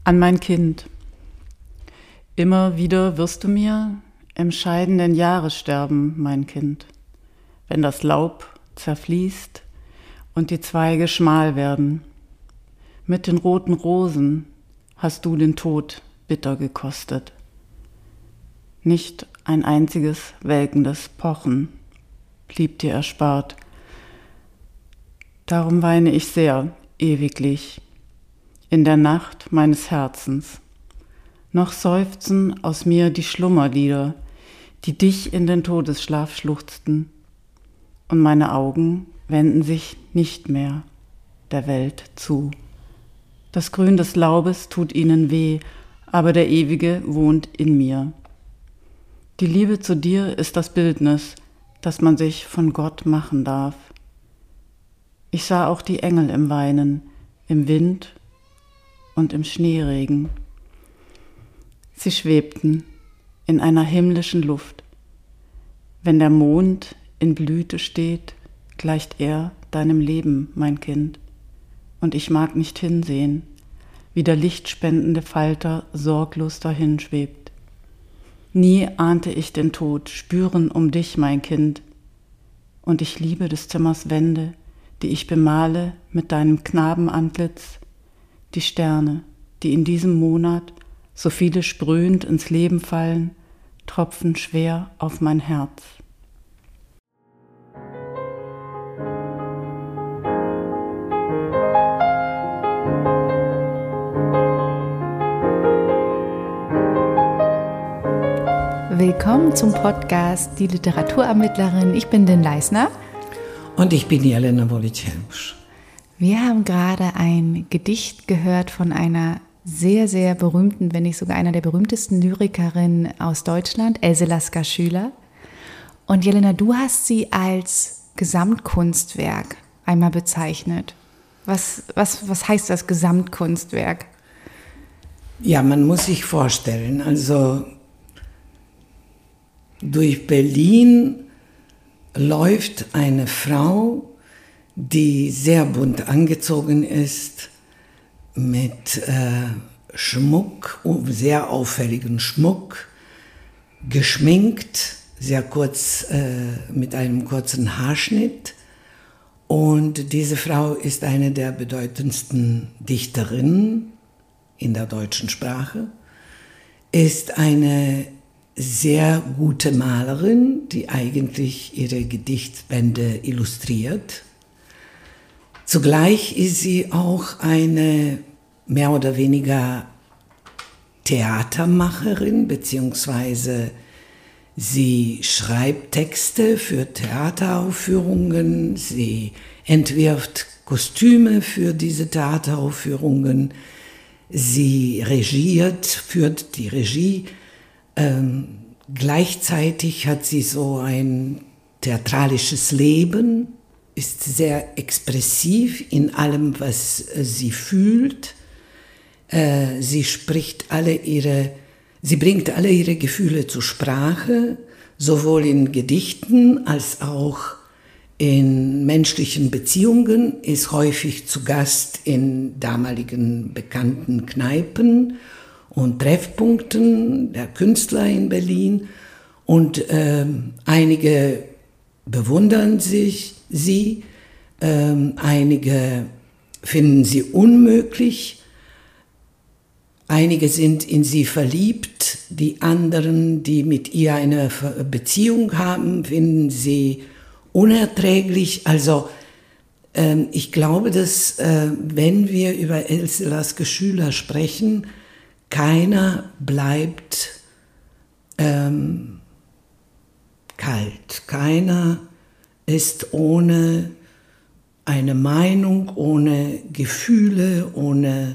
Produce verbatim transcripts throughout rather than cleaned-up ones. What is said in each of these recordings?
An mein Kind. Immer wieder wirst du mir im scheidenden Jahre sterben, mein Kind, wenn das Laub zerfließt und die Zweige schmal werden. Mit den roten Rosen hast du den Tod bitter gekostet. Nicht ein einziges welkendes Pochen blieb dir erspart. Darum weine ich sehr, ewiglich, in der Nacht meines Herzens. Noch seufzen aus mir die Schlummerlieder, die dich in den Todesschlaf schluchzten, und meine Augen wenden sich nicht mehr der Welt zu. Das Grün des Laubes tut ihnen weh, aber der Ewige wohnt in mir. Die Liebe zu dir ist das Bildnis, das man sich von Gott machen darf. Ich sah auch die Engel im Weinen, im Wind und im Schneeregen. Sie schwebten in einer himmlischen Luft. Wenn der Mond in Blüte steht, gleicht er deinem Leben, mein Kind. Und ich mag nicht hinsehen, wie der lichtspendende Falter sorglos dahinschwebt. Nie ahnte ich den Tod, spüren um dich, mein Kind. Und ich liebe des Zimmers Wände, die ich bemale mit deinem Knabenantlitz, die Sterne, die in diesem Monat so viele sprühend ins Leben fallen, tropfen schwer auf mein Herz. Willkommen zum Podcast Die Literatunermittlerin. Ich bin Den Leisner. Und ich bin Jelena Wolić-Helmsch. Wir haben gerade ein Gedicht gehört von einer sehr, sehr berühmten, wenn nicht sogar einer der berühmtesten Lyrikerinnen aus Deutschland, Else Lasker-Schüler. Und Jelena, du hast sie als Gesamtkunstwerk einmal bezeichnet. Was, was, was heißt das Gesamtkunstwerk? Ja, man muss sich vorstellen, also durch Berlin läuft eine Frau, die sehr bunt angezogen ist, mit äh, Schmuck, sehr auffälligen Schmuck, geschminkt, sehr kurz, äh, mit einem kurzen Haarschnitt. Und diese Frau ist eine der bedeutendsten Dichterinnen in der deutschen Sprache, ist eine sehr gute Malerin, die eigentlich ihre Gedichtbände illustriert. Zugleich ist sie auch eine mehr oder weniger Theatermacherin, beziehungsweise sie schreibt Texte für Theateraufführungen, sie entwirft Kostüme für diese Theateraufführungen, sie regiert, führt die Regie. Ähm, gleichzeitig hat sie so ein theatralisches Leben, ist sehr expressiv in allem, was äh, sie fühlt. Äh, sie spricht alle ihre, sie bringt alle ihre Gefühle zur Sprache, sowohl in Gedichten als auch in menschlichen Beziehungen, ist häufig zu Gast in damaligen bekannten Kneipen und Treffpunkten der Künstler in Berlin, und äh, einige bewundern sich, sie, äh, einige finden sie unmöglich, einige sind in sie verliebt, die anderen, die mit ihr eine Beziehung haben, finden sie unerträglich. Also äh, ich glaube, dass äh, wenn wir über Else Lasker-Schüler sprechen, keiner bleibt ähm, kalt, keiner ist ohne eine Meinung, ohne Gefühle, ohne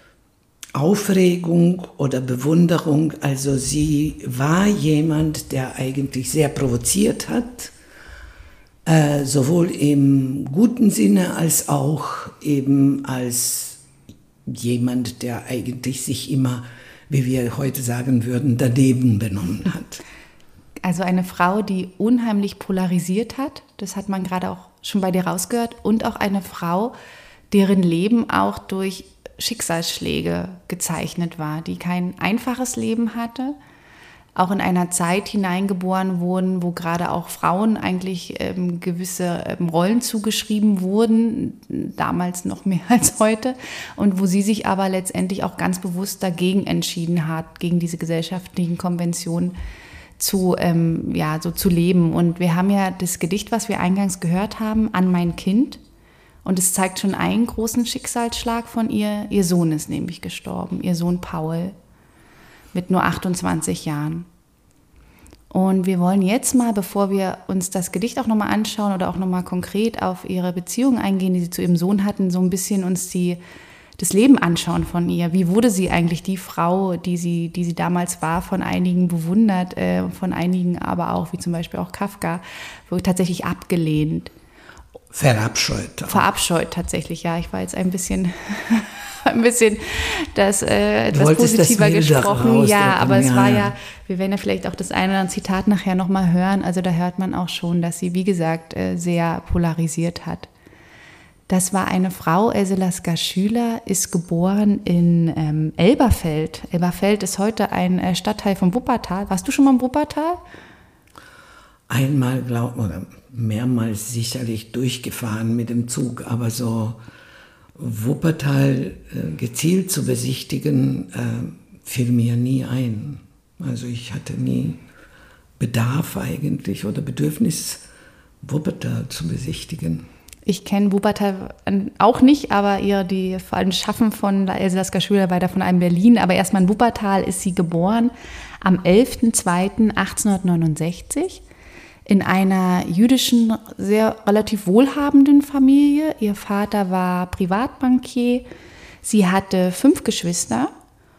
Aufregung oder Bewunderung. Also sie war jemand, der eigentlich sehr provoziert hat, äh, sowohl im guten Sinne als auch eben als jemand, der eigentlich sich immer, wie wir heute sagen würden, daneben benommen hat. Also eine Frau, die unheimlich polarisiert hat, das hat man gerade auch schon bei dir rausgehört, und auch eine Frau, deren Leben auch durch Schicksalsschläge gezeichnet war, die kein einfaches Leben hatte, auch in einer Zeit hineingeboren wurden, wo gerade auch Frauen eigentlich ähm, gewisse ähm, Rollen zugeschrieben wurden, damals noch mehr als heute, und wo sie sich aber letztendlich auch ganz bewusst dagegen entschieden hat, gegen diese gesellschaftlichen Konventionen zu, ähm, ja, so zu leben. Und wir haben ja das Gedicht, was wir eingangs gehört haben, An mein Kind. Und es zeigt schon einen großen Schicksalsschlag von ihr. Ihr Sohn ist nämlich gestorben, ihr Sohn Paul, mit nur achtundzwanzig Jahren. Und wir wollen jetzt mal, bevor wir uns das Gedicht auch nochmal anschauen oder auch nochmal konkret auf ihre Beziehung eingehen, die sie zu ihrem Sohn hatten, so ein bisschen uns die, das Leben anschauen von ihr. Wie wurde sie eigentlich die Frau, die sie, die sie damals war, von einigen bewundert, äh, von einigen aber auch, wie zum Beispiel auch Kafka, tatsächlich abgelehnt. Verabscheut. Verabscheut tatsächlich, ja. Ich war jetzt ein bisschen, ein bisschen das äh, etwas positiver das gesprochen. Ja, aber es ja, war ja, ja, wir werden ja vielleicht auch das eine oder andere Zitat nachher nochmal hören. Also da hört man auch schon, dass sie, wie gesagt, äh, sehr polarisiert hat. Das war eine Frau, Else Lasker Schüler, ist geboren in ähm, Elberfeld. Elberfeld ist heute ein äh, Stadtteil von Wuppertal. Warst du schon mal im Wuppertal? Einmal, glaub, oder mehrmals sicherlich durchgefahren mit dem Zug, aber so Wuppertal äh, gezielt zu besichtigen, äh, fiel mir nie ein. Also ich hatte nie Bedarf eigentlich oder Bedürfnis, Wuppertal zu besichtigen. Ich kenne Wuppertal auch nicht, aber ihr die vor allem Schaffen von Else Lasker Schüler weiter von einem Berlin. Aber erstmal in Wuppertal ist sie geboren am elften zweiten achtzehnhundertneunundsechzig in einer jüdischen, sehr relativ wohlhabenden Familie. Ihr Vater war Privatbankier. Sie hatte fünf Geschwister.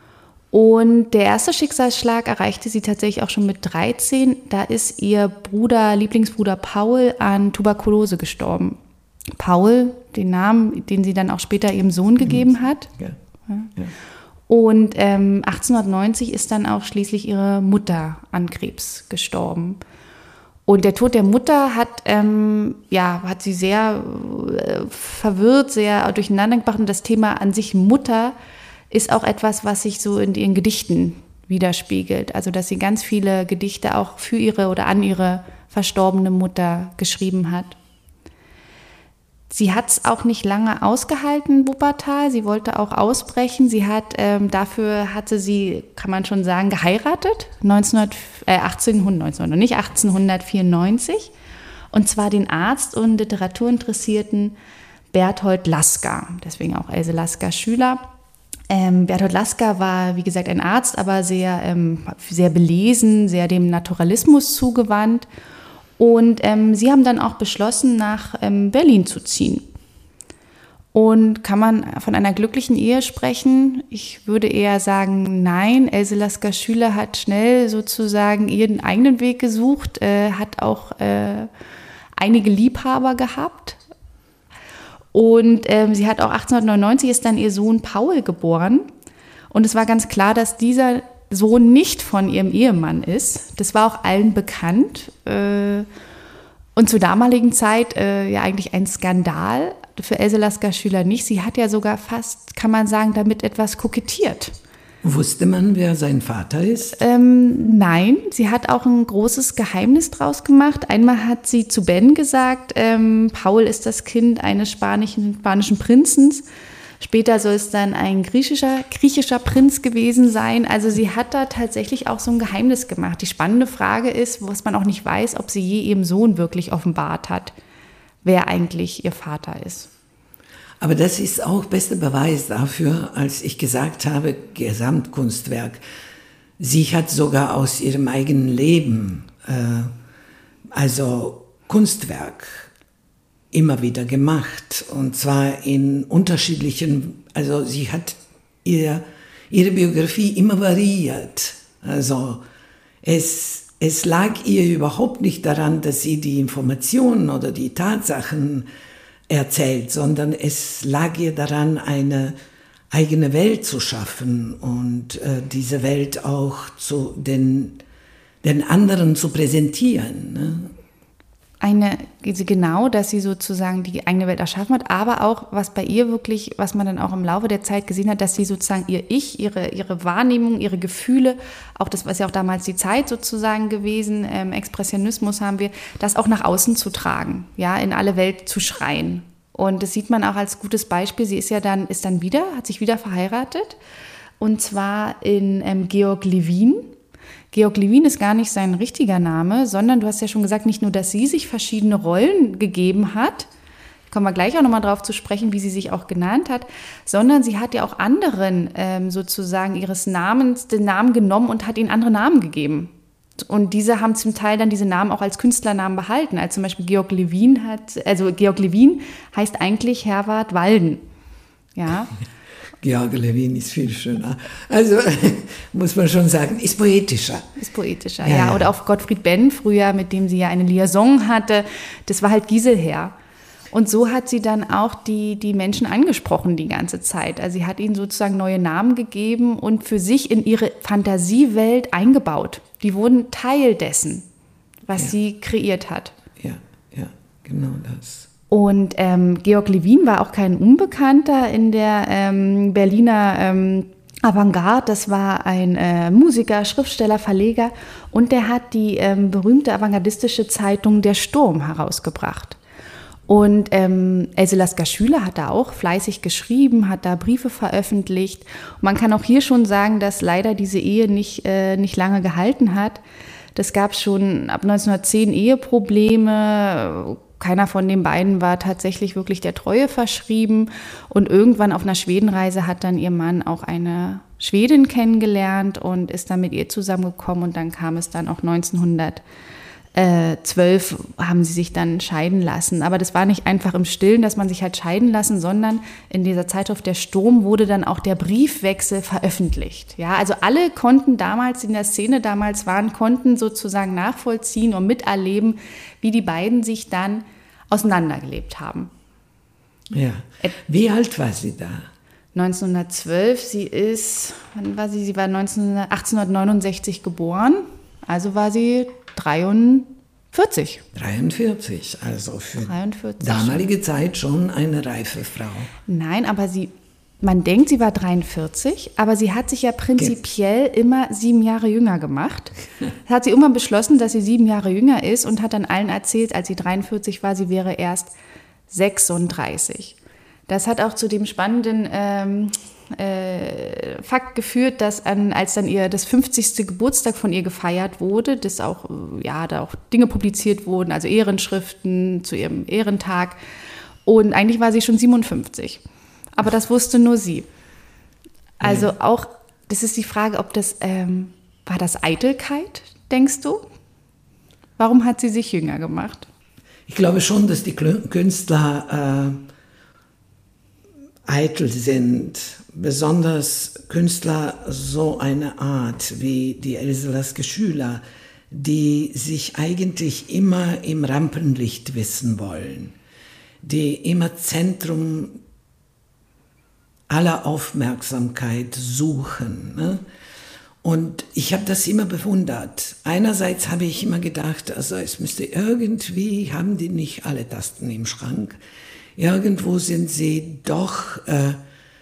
Und der erste Schicksalsschlag erreichte sie tatsächlich auch schon mit dreizehn. Da ist ihr Bruder, Lieblingsbruder Paul an Tuberkulose gestorben. Paul, den Namen, den sie dann auch später ihrem Sohn gegeben hat. Ja. Ja. Ja. Und ähm, achtzehnhundertneunzig ist dann auch schließlich ihre Mutter an Krebs gestorben. Und der Tod der Mutter hat, ähm, ja, hat sie sehr äh, verwirrt, sehr durcheinander gebracht. Und das Thema an sich Mutter ist auch etwas, was sich so in ihren Gedichten widerspiegelt. Also dass sie ganz viele Gedichte auch für ihre oder an ihre verstorbene Mutter geschrieben hat. Sie hat es auch nicht lange ausgehalten, Wuppertal. Sie wollte auch ausbrechen. Sie hat, ähm, dafür hatte sie, kann man schon sagen, geheiratet, neunzehnhundert, äh, achtzehnhundert, neunzehnhundert, nicht achtzehnhundertvierundneunzig. Und zwar den Arzt und Literaturinteressierten Berthold Lasker, deswegen auch Else Lasker Schüler. Ähm, Berthold Lasker war, wie gesagt, ein Arzt, aber sehr, ähm, sehr belesen, sehr dem Naturalismus zugewandt. Und ähm, sie haben dann auch beschlossen, nach ähm, Berlin zu ziehen. Und kann man von einer glücklichen Ehe sprechen? Ich würde eher sagen, nein. Else Lasker Schüler hat schnell sozusagen ihren eigenen Weg gesucht, äh, hat auch äh, einige Liebhaber gehabt. Und ähm, sie hat auch achtzehnhundertneunundneunzig ist dann ihr Sohn Paul geboren. Und es war ganz klar, dass dieser Sohn nicht von ihrem Ehemann ist. Das war auch allen bekannt. Äh, und zur damaligen Zeit äh, ja eigentlich ein Skandal. Für Else Lasker Schüler nicht. Sie hat ja sogar fast, kann man sagen, damit etwas kokettiert. Wusste man, wer sein Vater ist? Ähm, nein, sie hat auch ein großes Geheimnis draus gemacht. Einmal hat sie zu Ben gesagt, ähm, Paul ist das Kind eines spanischen, spanischen Prinzens. Später soll es dann ein griechischer, griechischer Prinz gewesen sein. Also sie hat da tatsächlich auch so ein Geheimnis gemacht. Die spannende Frage ist, was man auch nicht weiß, ob sie je ihrem Sohn wirklich offenbart hat, wer eigentlich ihr Vater ist. Aber das ist auch bester Beweis dafür, als ich gesagt habe, Gesamtkunstwerk. Sie hat sogar aus ihrem eigenen Leben, äh, also Kunstwerk, immer wieder gemacht. Und zwar in unterschiedlichen, also sie hat ihr, ihre Biografie immer variiert. Also es, es lag ihr überhaupt nicht daran, dass sie die Informationen oder die Tatsachen erzählt, sondern es lag ihr daran, eine eigene Welt zu schaffen und äh, diese Welt auch zu den, den anderen zu präsentieren. Ne? eine, genau, dass sie sozusagen die eigene Welt erschaffen hat, aber auch, was bei ihr wirklich, was man dann auch im Laufe der Zeit gesehen hat, dass sie sozusagen ihr Ich, ihre, ihre Wahrnehmung, ihre Gefühle, auch das, was ja auch damals die Zeit sozusagen gewesen, ähm, Expressionismus haben wir, das auch nach außen zu tragen, ja, in alle Welt zu schreien. Und das sieht man auch als gutes Beispiel. Sie ist ja dann, ist dann wieder, hat sich wieder verheiratet, und zwar in ähm, Georg Levin. Georg Levin ist gar nicht sein richtiger Name, sondern du hast ja schon gesagt, nicht nur, dass sie sich verschiedene Rollen gegeben hat, kommen wir gleich auch nochmal drauf zu sprechen, wie sie sich auch genannt hat, sondern sie hat ja auch anderen ähm, sozusagen ihres Namens den Namen genommen und hat ihnen andere Namen gegeben. Und diese haben zum Teil dann diese Namen auch als Künstlernamen behalten. Also zum Beispiel Georg Levin hat, also Georg Levin heißt eigentlich Herwart Walden. Ja. Georg Levin ist viel schöner. Also muss man schon sagen, ist poetischer. Ist poetischer, ja. ja. Oder auch Gottfried Benn früher, mit dem sie ja eine Liaison hatte, das war halt Giselher. Und so hat sie dann auch die, die Menschen angesprochen die ganze Zeit. Also sie hat ihnen sozusagen neue Namen gegeben und für sich in ihre Fantasiewelt eingebaut. Die wurden Teil dessen, was ja. sie kreiert hat. Ja, ja, genau das. Und ähm, Georg Levin war auch kein Unbekannter in der ähm, Berliner ähm, Avantgarde. Das war ein äh, Musiker, Schriftsteller, Verleger, und der hat die ähm, berühmte avantgardistische Zeitung Der Sturm herausgebracht. Und ähm, Else Lasker-Schüler hat da auch fleißig geschrieben, hat da Briefe veröffentlicht. Und man kann auch hier schon sagen, dass leider diese Ehe nicht, äh, nicht lange gehalten hat. Das gab schon ab neunzehnhundertzehn Eheprobleme. Keiner von den beiden war tatsächlich wirklich der Treue verschrieben. Und irgendwann auf einer Schwedenreise hat dann ihr Mann auch eine Schwedin kennengelernt und ist dann mit ihr zusammengekommen. Und dann kam es dann auch neunzehnhundertzwölf, haben sie sich dann scheiden lassen. Aber das war nicht einfach im Stillen, dass man sich hat scheiden lassen, sondern in dieser Zeitschrift Der Sturm wurde dann auch der Briefwechsel veröffentlicht. Ja, also alle konnten damals, in der Szene damals waren, konnten sozusagen nachvollziehen und miterleben, wie die beiden sich dann auseinandergelebt haben. Ja. Wie alt war sie da? neunzehnhundertzwölf, sie ist, wann war sie? Sie war achtzehnhundertneunundsechzig geboren, also war sie dreiundvierzig. dreiundvierzig, also für dreiundvierzig. Damalige Zeit schon eine reife Frau. Nein, aber sie, man denkt, sie war dreiundvierzig, aber sie hat sich ja prinzipiell Ge- immer sieben Jahre jünger gemacht. Da hat sie immer beschlossen, dass sie sieben Jahre jünger ist und hat dann allen erzählt, als sie dreiundvierzig war, sie wäre erst sechsunddreißig. Das hat auch zu dem spannenden ähm, äh, Fakt geführt, dass an, als dann ihr das fünfzigste Geburtstag von ihr gefeiert wurde, dass auch, ja, da auch Dinge publiziert wurden, also Ehrenschriften zu ihrem Ehrentag. Und eigentlich war sie schon siebenundfünfzig. Aber das wusste nur sie. Also ja. Auch, das ist die Frage, ob das, ähm, war das Eitelkeit, denkst du? Warum hat sie sich jünger gemacht? Ich glaube schon, dass die Künstler äh, eitel sind. Besonders Künstler so eine Art wie die Else Lasker-Schüler, die sich eigentlich immer im Rampenlicht wissen wollen, die immer Zentrum aller Aufmerksamkeit suchen. Ne? Und ich habe das immer bewundert. Einerseits habe ich immer gedacht, also es müsste irgendwie, haben die nicht alle Tasten im Schrank, irgendwo sind sie doch äh,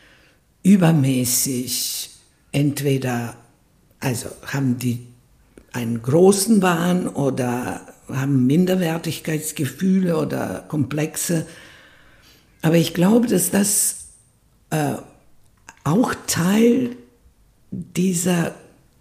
übermäßig, entweder also haben die einen großen Wahn oder haben Minderwertigkeitsgefühle oder Komplexe. Aber ich glaube, dass das äh, auch Teil dieser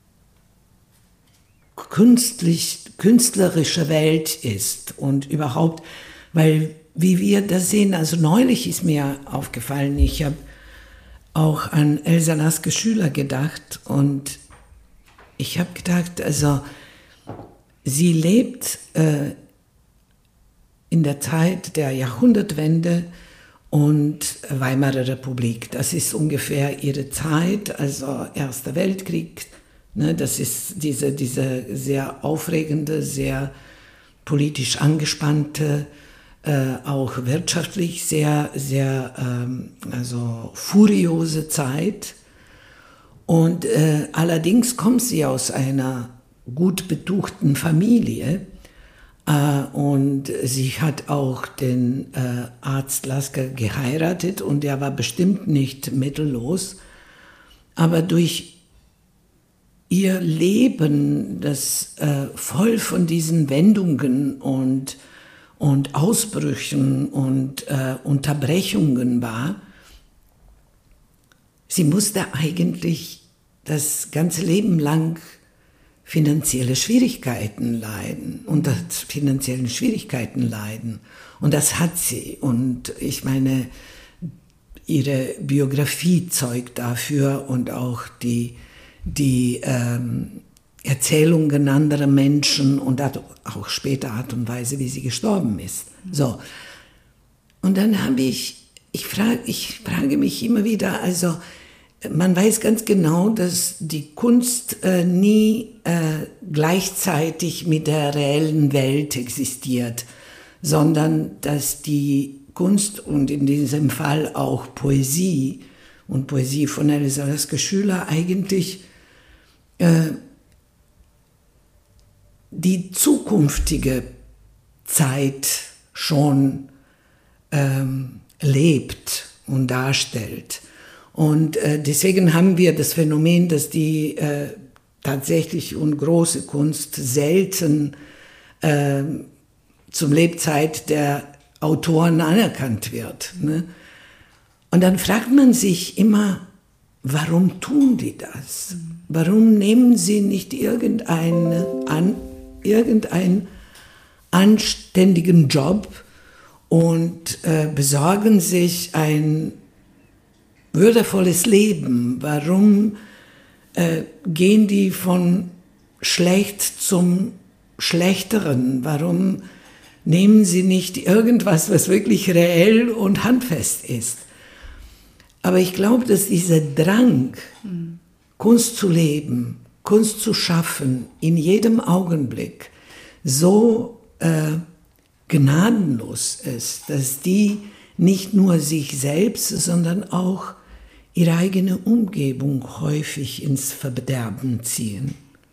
künstlich, künstlerische Welt ist und überhaupt, weil wie wir das sehen, also neulich ist mir aufgefallen, ich habe auch an Else Lasker-Schüler gedacht und ich habe gedacht, also sie lebt äh, in der Zeit der Jahrhundertwende und Weimarer Republik. Das ist ungefähr ihre Zeit, also Erster Weltkrieg. Ne, das ist diese, diese sehr aufregende, sehr politisch angespannte, äh, auch wirtschaftlich sehr, sehr ähm, also furiose Zeit. Und äh, allerdings kommt sie aus einer gut betuchten Familie, Äh, und sie hat auch den äh, Arzt Lasker geheiratet und der war bestimmt nicht mittellos. Aber durch ihr Leben, das äh, voll von diesen Wendungen und, und Ausbrüchen und äh, Unterbrechungen war, sie musste eigentlich das ganze Leben lang finanzielle Schwierigkeiten leiden, unter finanziellen Schwierigkeiten leiden. Und das hat sie. Und ich meine, ihre Biografie zeugt dafür und auch die die ähm, Erzählungen anderer Menschen und auch später Art und Weise, wie sie gestorben ist. So. Und dann habe ich, ich frage, ich frage mich immer wieder, also man weiß ganz genau, dass die Kunst äh, nie äh, gleichzeitig mit der reellen Welt existiert, sondern dass die Kunst und in diesem Fall auch Poesie und Poesie von Elsa Lasker-Schüler eigentlich äh, die zukünftige Zeit schon ähm, lebt und darstellt. Und äh, deswegen haben wir das Phänomen, dass die äh, tatsächlich und große Kunst selten äh, zum Lebzeit der Autoren anerkannt wird. Ne? Und dann fragt man sich immer, warum tun die das? Warum nehmen sie nicht irgendeine, an, irgendeinen anständigen Job und äh, besorgen sich ein würdevolles Leben? Warum äh, gehen die von schlecht zum Schlechteren? Warum nehmen sie nicht irgendwas, was wirklich reell und handfest ist? Aber ich glaube, dass dieser Drang, mhm. Kunst zu leben, Kunst zu schaffen, in jedem Augenblick so äh, gnadenlos ist, dass die nicht nur sich selbst, sondern auch ihre eigene Umgebung häufig ins Verderben ziehen.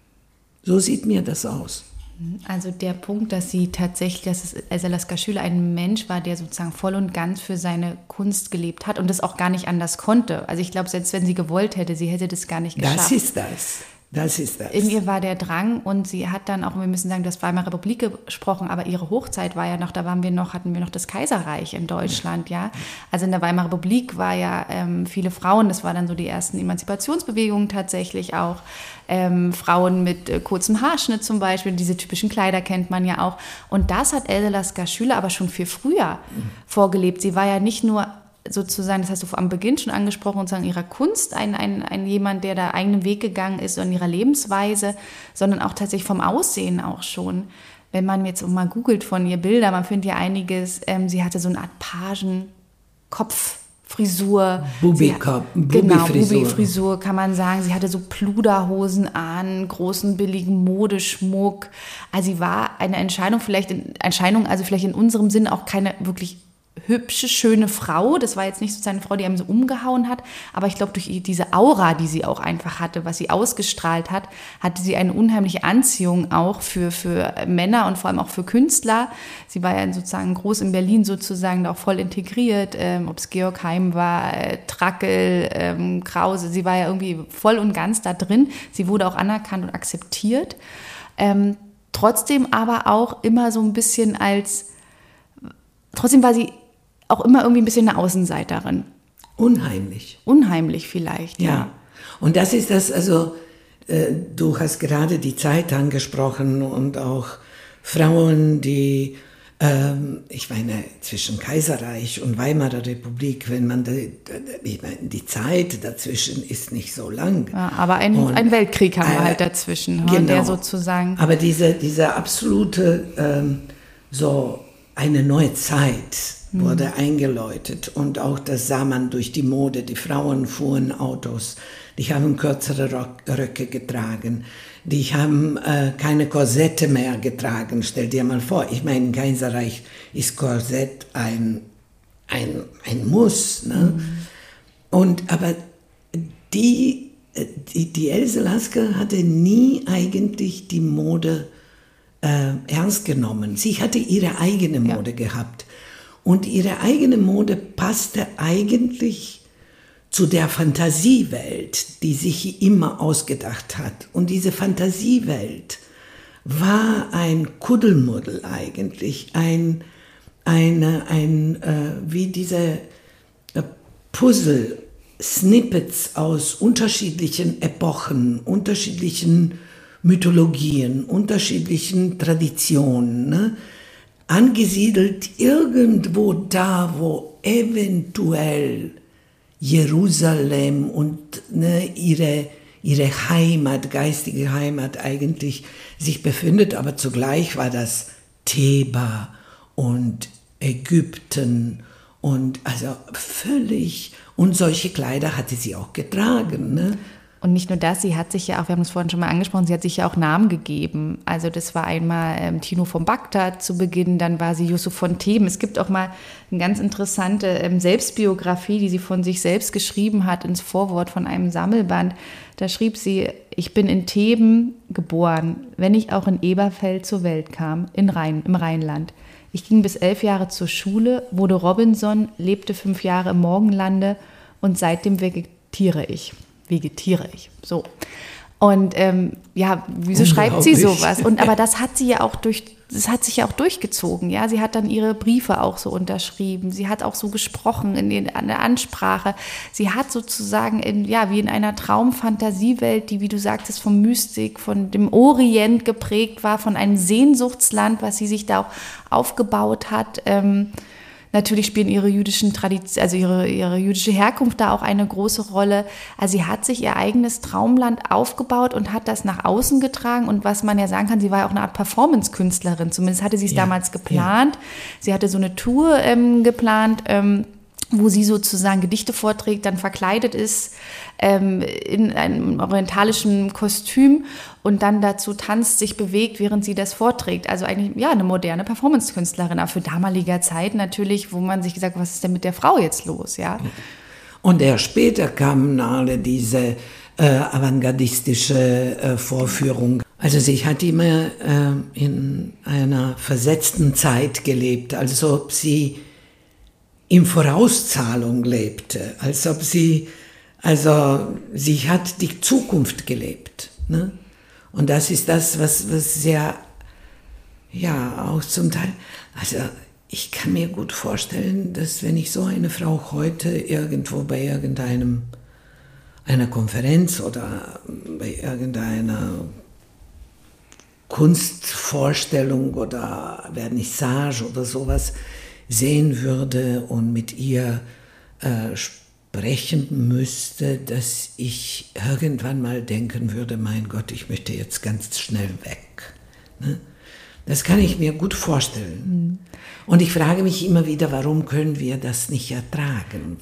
So sieht mir das aus. Also der Punkt, dass sie tatsächlich, dass Elsa Lasker-Schüler ein Mensch war, der sozusagen voll und ganz für seine Kunst gelebt hat und das auch gar nicht anders konnte. Also ich glaube, selbst wenn sie gewollt hätte, sie hätte das gar nicht geschafft. Das ist das. Das ist das. In ihr war der Drang und sie hat dann auch, wir müssen sagen, das Weimarer Republik gesprochen, aber ihre Hochzeit war ja noch, da waren wir noch, hatten wir noch das Kaiserreich in Deutschland, ja. Also in der Weimarer Republik war ja ähm, viele Frauen, das war dann so die ersten Emanzipationsbewegungen tatsächlich auch, ähm, Frauen mit äh, kurzem Haarschnitt zum Beispiel, diese typischen Kleider kennt man ja auch. Und das hat Elsa Lasker-Schüler aber schon viel früher mhm. vorgelebt. Sie war ja nicht nur sozusagen, das hast du am Beginn schon angesprochen, und sagen ihrer Kunst, ein, ein, ein jemand, der da eigenen Weg gegangen ist und ihrer Lebensweise, sondern auch tatsächlich vom Aussehen auch schon. Wenn man jetzt mal googelt von ihr Bilder, man findet ja einiges, ähm, sie hatte so eine Art Pagenkopffrisur. Bubi-Kopf, Genau, Bubi-Frisur kann man sagen. Sie hatte so Pluderhosen an, großen billigen Modeschmuck. Also sie war eine Entscheidung, vielleicht in, Entscheidung, also vielleicht in unserem Sinn auch keine wirklich hübsche, schöne Frau. Das war jetzt nicht so eine Frau, die einem so umgehauen hat, aber ich glaube, durch diese Aura, die sie auch einfach hatte, was sie ausgestrahlt hat, hatte sie eine unheimliche Anziehung auch für, für Männer und vor allem auch für Künstler. Sie war ja sozusagen groß in Berlin sozusagen da auch voll integriert, ähm, ob es Georg Heim war, äh, Trackel, ähm, Krause, sie war ja irgendwie voll und ganz da drin. Sie wurde auch anerkannt und akzeptiert. Ähm, trotzdem aber auch immer so ein bisschen als, trotzdem war sie auch immer irgendwie ein bisschen eine Außenseiterin. Unheimlich. Unheimlich vielleicht, ja. ja. Und das ist das, also äh, du hast gerade die Zeit angesprochen und auch Frauen, die, ähm, ich meine, zwischen Kaiserreich und Weimarer Republik, wenn man, die, ich meine, die Zeit dazwischen ist nicht so lang. Ja, aber ein, und, ein Weltkrieg haben wir äh, halt dazwischen, genau. Der sozusagen. Aber diese, diese absolute, ähm, so eine neue Zeit wurde eingeläutet und auch das sah man durch die Mode. Die Frauen fuhren Autos, die haben kürzere Rock, Röcke getragen, die haben äh, keine Korsette mehr getragen. Stell dir mal vor, ich meine, im Kaiserreich ist Korsett ein, ein, ein Muss. Ne? Mhm. Und, aber die, die, die Elsa Lasker hatte nie eigentlich die Mode äh, ernst genommen. Sie hatte ihre eigene Mode ja. gehabt. Und ihre eigene Mode passte eigentlich zu der Fantasiewelt, die sich immer ausgedacht hat. Und diese Fantasiewelt war ein Kuddelmuddel eigentlich, ein, eine, ein, äh, wie diese äh, Puzzle-Snippets aus unterschiedlichen Epochen, unterschiedlichen Mythologien, unterschiedlichen Traditionen, ne? Angesiedelt irgendwo da, wo eventuell Jerusalem und ne, ihre, ihre Heimat, geistige Heimat eigentlich sich befindet, aber zugleich war das Theba und Ägypten und also völlig, und solche Kleider hatte sie auch getragen, ne? Und nicht nur das, sie hat sich ja auch, wir haben es vorhin schon mal angesprochen, sie hat sich ja auch Namen gegeben. Also das war einmal ähm, Tino von Bagdad zu Beginn, dann war sie Yusuf von Theben. Es gibt auch mal eine ganz interessante ähm, Selbstbiografie, die sie von sich selbst geschrieben hat, ins Vorwort von einem Sammelband. Da schrieb sie, ich bin in Theben geboren, wenn ich auch in Eberfeld zur Welt kam, in Rhein, im Rheinland. Ich ging bis elf Jahre zur Schule, wurde Robinson, lebte fünf Jahre im Morgenlande und seitdem vegetiere ich. vegetiere ich. So. Und ähm, ja, wieso schreibt sie sowas? Und aber das hat sie ja auch durch, das hat sich ja auch durchgezogen. Ja, sie hat dann ihre Briefe auch so unterschrieben. Sie hat auch so gesprochen in, den, in der Ansprache. Sie hat sozusagen in, ja, wie in einer Traumfantasiewelt, die, wie du sagtest, von Mystik, von dem Orient geprägt war, von einem Sehnsuchtsland, was sie sich da auch aufgebaut hat. Ähm, Natürlich spielen ihre jüdischen Tradition, also ihre, ihre jüdische Herkunft da auch eine große Rolle. Also sie hat sich ihr eigenes Traumland aufgebaut und hat das nach außen getragen. Und was man ja sagen kann, sie war ja auch eine Art Performance-Künstlerin. Zumindest hatte sie es ja, damals geplant. Ja. Sie hatte so eine Tour ähm, geplant, ähm, wo sie sozusagen Gedichte vorträgt, dann verkleidet ist ähm, in einem orientalischen Kostüm und dann dazu tanzt, sich bewegt, während sie das vorträgt. Also eigentlich ja eine moderne Performance-Künstlerin, aber für damaliger Zeit natürlich, wo man sich gesagt hat, was ist denn mit der Frau jetzt los? Ja. Und erst später kamen alle diese äh, avantgardistische äh, Vorführung. Also sie hat immer äh, in einer versetzten Zeit gelebt, als ob sie in Vorauszahlung lebte, als ob sie, also sie hat die Zukunft gelebt, ne? Und das ist das, was, was sehr, ja, auch zum Teil, also ich kann mir gut vorstellen, dass wenn ich so eine Frau heute irgendwo bei irgendeinem, einer Konferenz oder bei irgendeiner Kunstvorstellung oder Vernissage oder sowas sehen würde und mit ihr äh, sprechen müsste, dass ich irgendwann mal denken würde, mein Gott, ich möchte jetzt ganz schnell weg. Ne? Das kann ich mir gut vorstellen. Mhm. Und ich frage mich immer wieder, warum können wir das nicht ertragen?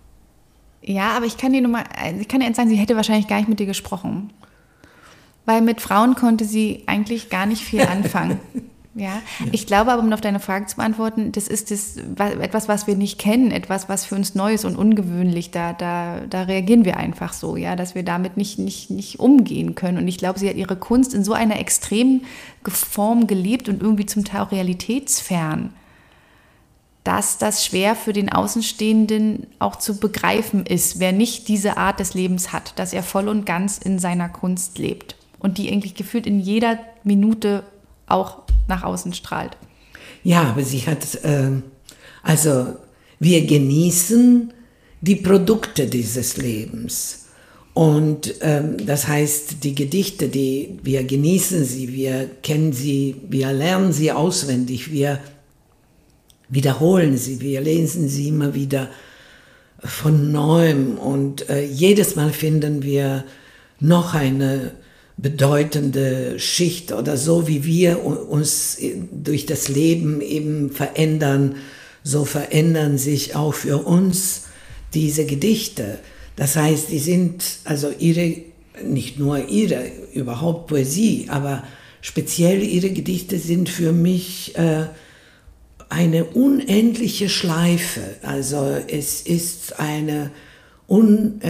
Ja, aber ich kann dir nur mal, ich kann dir jetzt sagen, sie hätte wahrscheinlich gar nicht mit dir gesprochen. Weil mit Frauen konnte sie eigentlich gar nicht viel anfangen. Ja, ja, ich glaube aber, um auf deine Frage zu beantworten, das ist das, etwas, was wir nicht kennen, etwas, was für uns neu ist und ungewöhnlich. Da, da, da reagieren wir einfach so, ja, dass wir damit nicht, nicht, nicht umgehen können. Und ich glaube, sie hat ihre Kunst in so einer extremen Form gelebt und irgendwie zum Teil auch realitätsfern, dass das schwer für den Außenstehenden auch zu begreifen ist, wer nicht diese Art des Lebens hat, dass er voll und ganz in seiner Kunst lebt und die eigentlich gefühlt in jeder Minute auch nach außen strahlt. Ja, aber sie hat, äh, also wir genießen die Produkte dieses Lebens. Und ähm, das heißt, die Gedichte, die, wir genießen sie, wir kennen sie, wir lernen sie auswendig, wir wiederholen sie, wir lesen sie immer wieder von Neuem. Und äh, jedes Mal finden wir noch eine bedeutende Schicht oder so, wie wir uns durch das Leben eben verändern, so verändern sich auch für uns diese Gedichte. Das heißt, die sind, also ihre, nicht nur ihre, überhaupt Poesie, aber speziell ihre Gedichte sind für mich äh, eine unendliche Schleife. Also es ist eine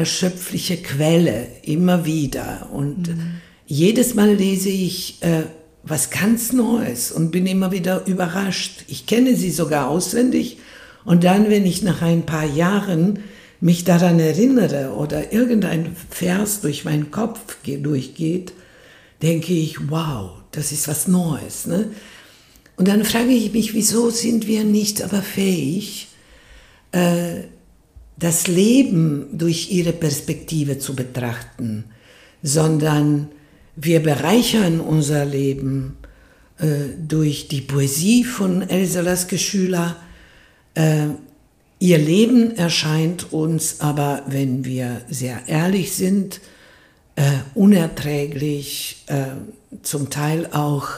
unerschöpfliche Quelle, immer wieder. Und mhm. jedes Mal lese ich äh, was ganz Neues und bin immer wieder überrascht. Ich kenne sie sogar auswendig und dann, wenn ich nach ein paar Jahren mich daran erinnere oder irgendein Vers durch meinen Kopf durchgeht, denke ich, wow, das ist was Neues. Ne? Und dann frage ich mich, wieso sind wir nicht aber fähig, äh, das Leben durch ihre Perspektive zu betrachten, sondern wir bereichern unser Leben äh, durch die Poesie von Else Lasker-Schüler. Äh, ihr Leben erscheint uns aber, wenn wir sehr ehrlich sind, äh, unerträglich, äh, zum Teil auch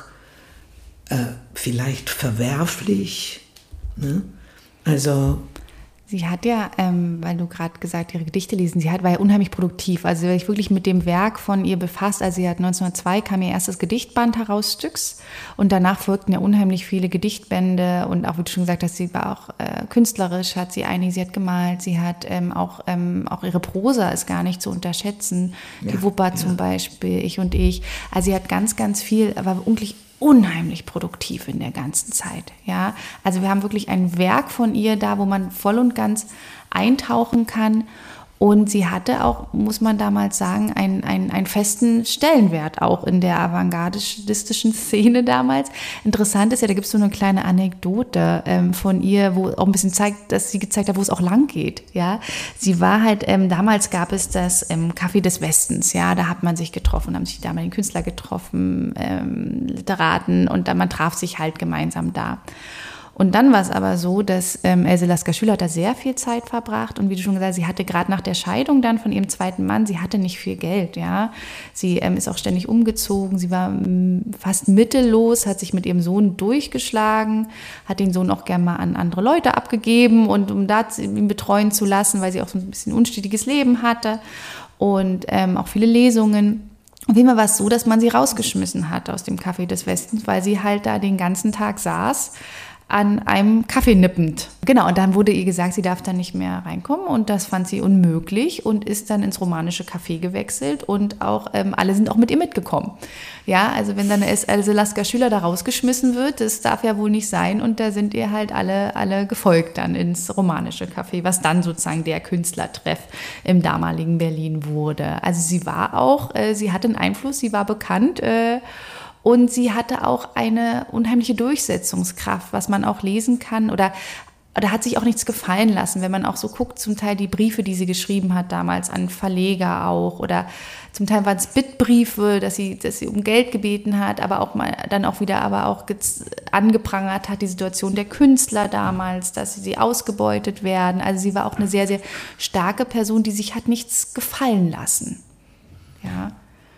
äh, vielleicht verwerflich. Ne? Also sie hat ja, ähm, weil du gerade gesagt, ihre Gedichte lesen, sie hat, war ja unheimlich produktiv. Also sie hat sich wirklich mit dem Werk von ihr befasst. Also sie hat neunzehnhundertzwei kam ihr erstes Gedichtband heraus, Styx. Und danach folgten ja unheimlich viele Gedichtbände. Und auch, wie du schon gesagt hast, sie war auch äh, künstlerisch, hat sie einige, sie hat gemalt. Sie hat ähm, auch, ähm, auch ihre Prosa ist gar nicht zu unterschätzen. Ja, die Wupper ja. zum Beispiel, Ich und Ich. Also sie hat ganz, ganz viel, aber wirklich unheimlich produktiv in der ganzen Zeit, ja. Also wir haben wirklich ein Werk von ihr da, wo man voll und ganz eintauchen kann. Und sie hatte auch, muss man damals sagen, einen, einen, einen festen Stellenwert auch in der avantgardistischen Szene damals. Interessant ist ja, da gibt es so eine kleine Anekdote ähm, von ihr, wo auch ein bisschen zeigt, dass sie gezeigt hat, wo es auch lang geht. Ja? Sie war halt, ähm, damals gab es das ähm, Café des Westens, ja, da hat man sich getroffen, haben sich damals den Künstler getroffen, ähm, Literaten und dann man traf sich halt gemeinsam da. Und dann war es aber so, dass ähm, Else Lasker-Schüler hat da sehr viel Zeit verbracht und wie du schon gesagt hast, sie hatte gerade nach der Scheidung dann von ihrem zweiten Mann, sie hatte nicht viel Geld, ja. Sie ähm, ist auch ständig umgezogen, sie war ähm, fast mittellos, hat sich mit ihrem Sohn durchgeschlagen, hat den Sohn auch gerne mal an andere Leute abgegeben und um da ihn betreuen zu lassen, weil sie auch so ein bisschen ein unstetiges Leben hatte und ähm, auch viele Lesungen. Auf jeden Fall war es so, dass man sie rausgeschmissen hat aus dem Café des Westens, weil sie halt da den ganzen Tag saß, an einem Kaffee nippend. Genau, und dann wurde ihr gesagt, sie darf da nicht mehr reinkommen und das fand sie unmöglich und ist dann ins romanische Café gewechselt und auch ähm, alle sind auch mit ihr mitgekommen. Ja, also wenn dann Else Lasker-Schüler da rausgeschmissen wird, das darf ja wohl nicht sein und da sind ihr halt alle, alle gefolgt dann ins romanische Café, was dann sozusagen der Künstlertreff im damaligen Berlin wurde. Also sie war auch, äh, sie hatte einen Einfluss, sie war bekannt, äh, und sie hatte auch eine unheimliche Durchsetzungskraft, was man auch lesen kann oder, oder hat sich auch nichts gefallen lassen, wenn man auch so guckt, zum Teil die Briefe, die sie geschrieben hat damals an Verleger auch oder zum Teil waren es Bittbriefe, dass sie, dass sie um Geld gebeten hat, aber auch mal dann auch wieder aber auch angeprangert hat, die Situation der Künstler damals, dass sie, sie ausgebeutet werden. Also sie war auch eine sehr, sehr starke Person, die sich hat nichts gefallen lassen. Ja.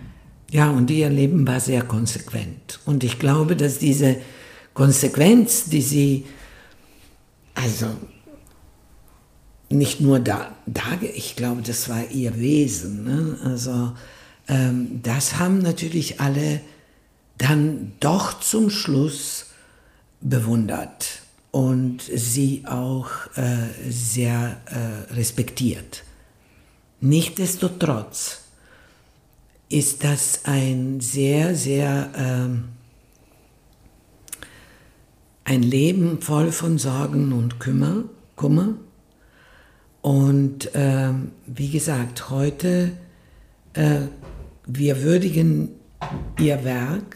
Ja, und ihr Leben war sehr konsequent. Und ich glaube, dass diese Konsequenz, die sie, also nicht nur da, da ich glaube, das war ihr Wesen. Ne? Also ähm, das haben natürlich alle dann doch zum Schluss bewundert und sie auch äh, sehr äh, respektiert. Nichtsdestotrotz ist das ein sehr, sehr, ähm, ein Leben voll von Sorgen und Kummer. Kummer. Und ähm, wie gesagt, heute, äh, wir würdigen ihr Werk.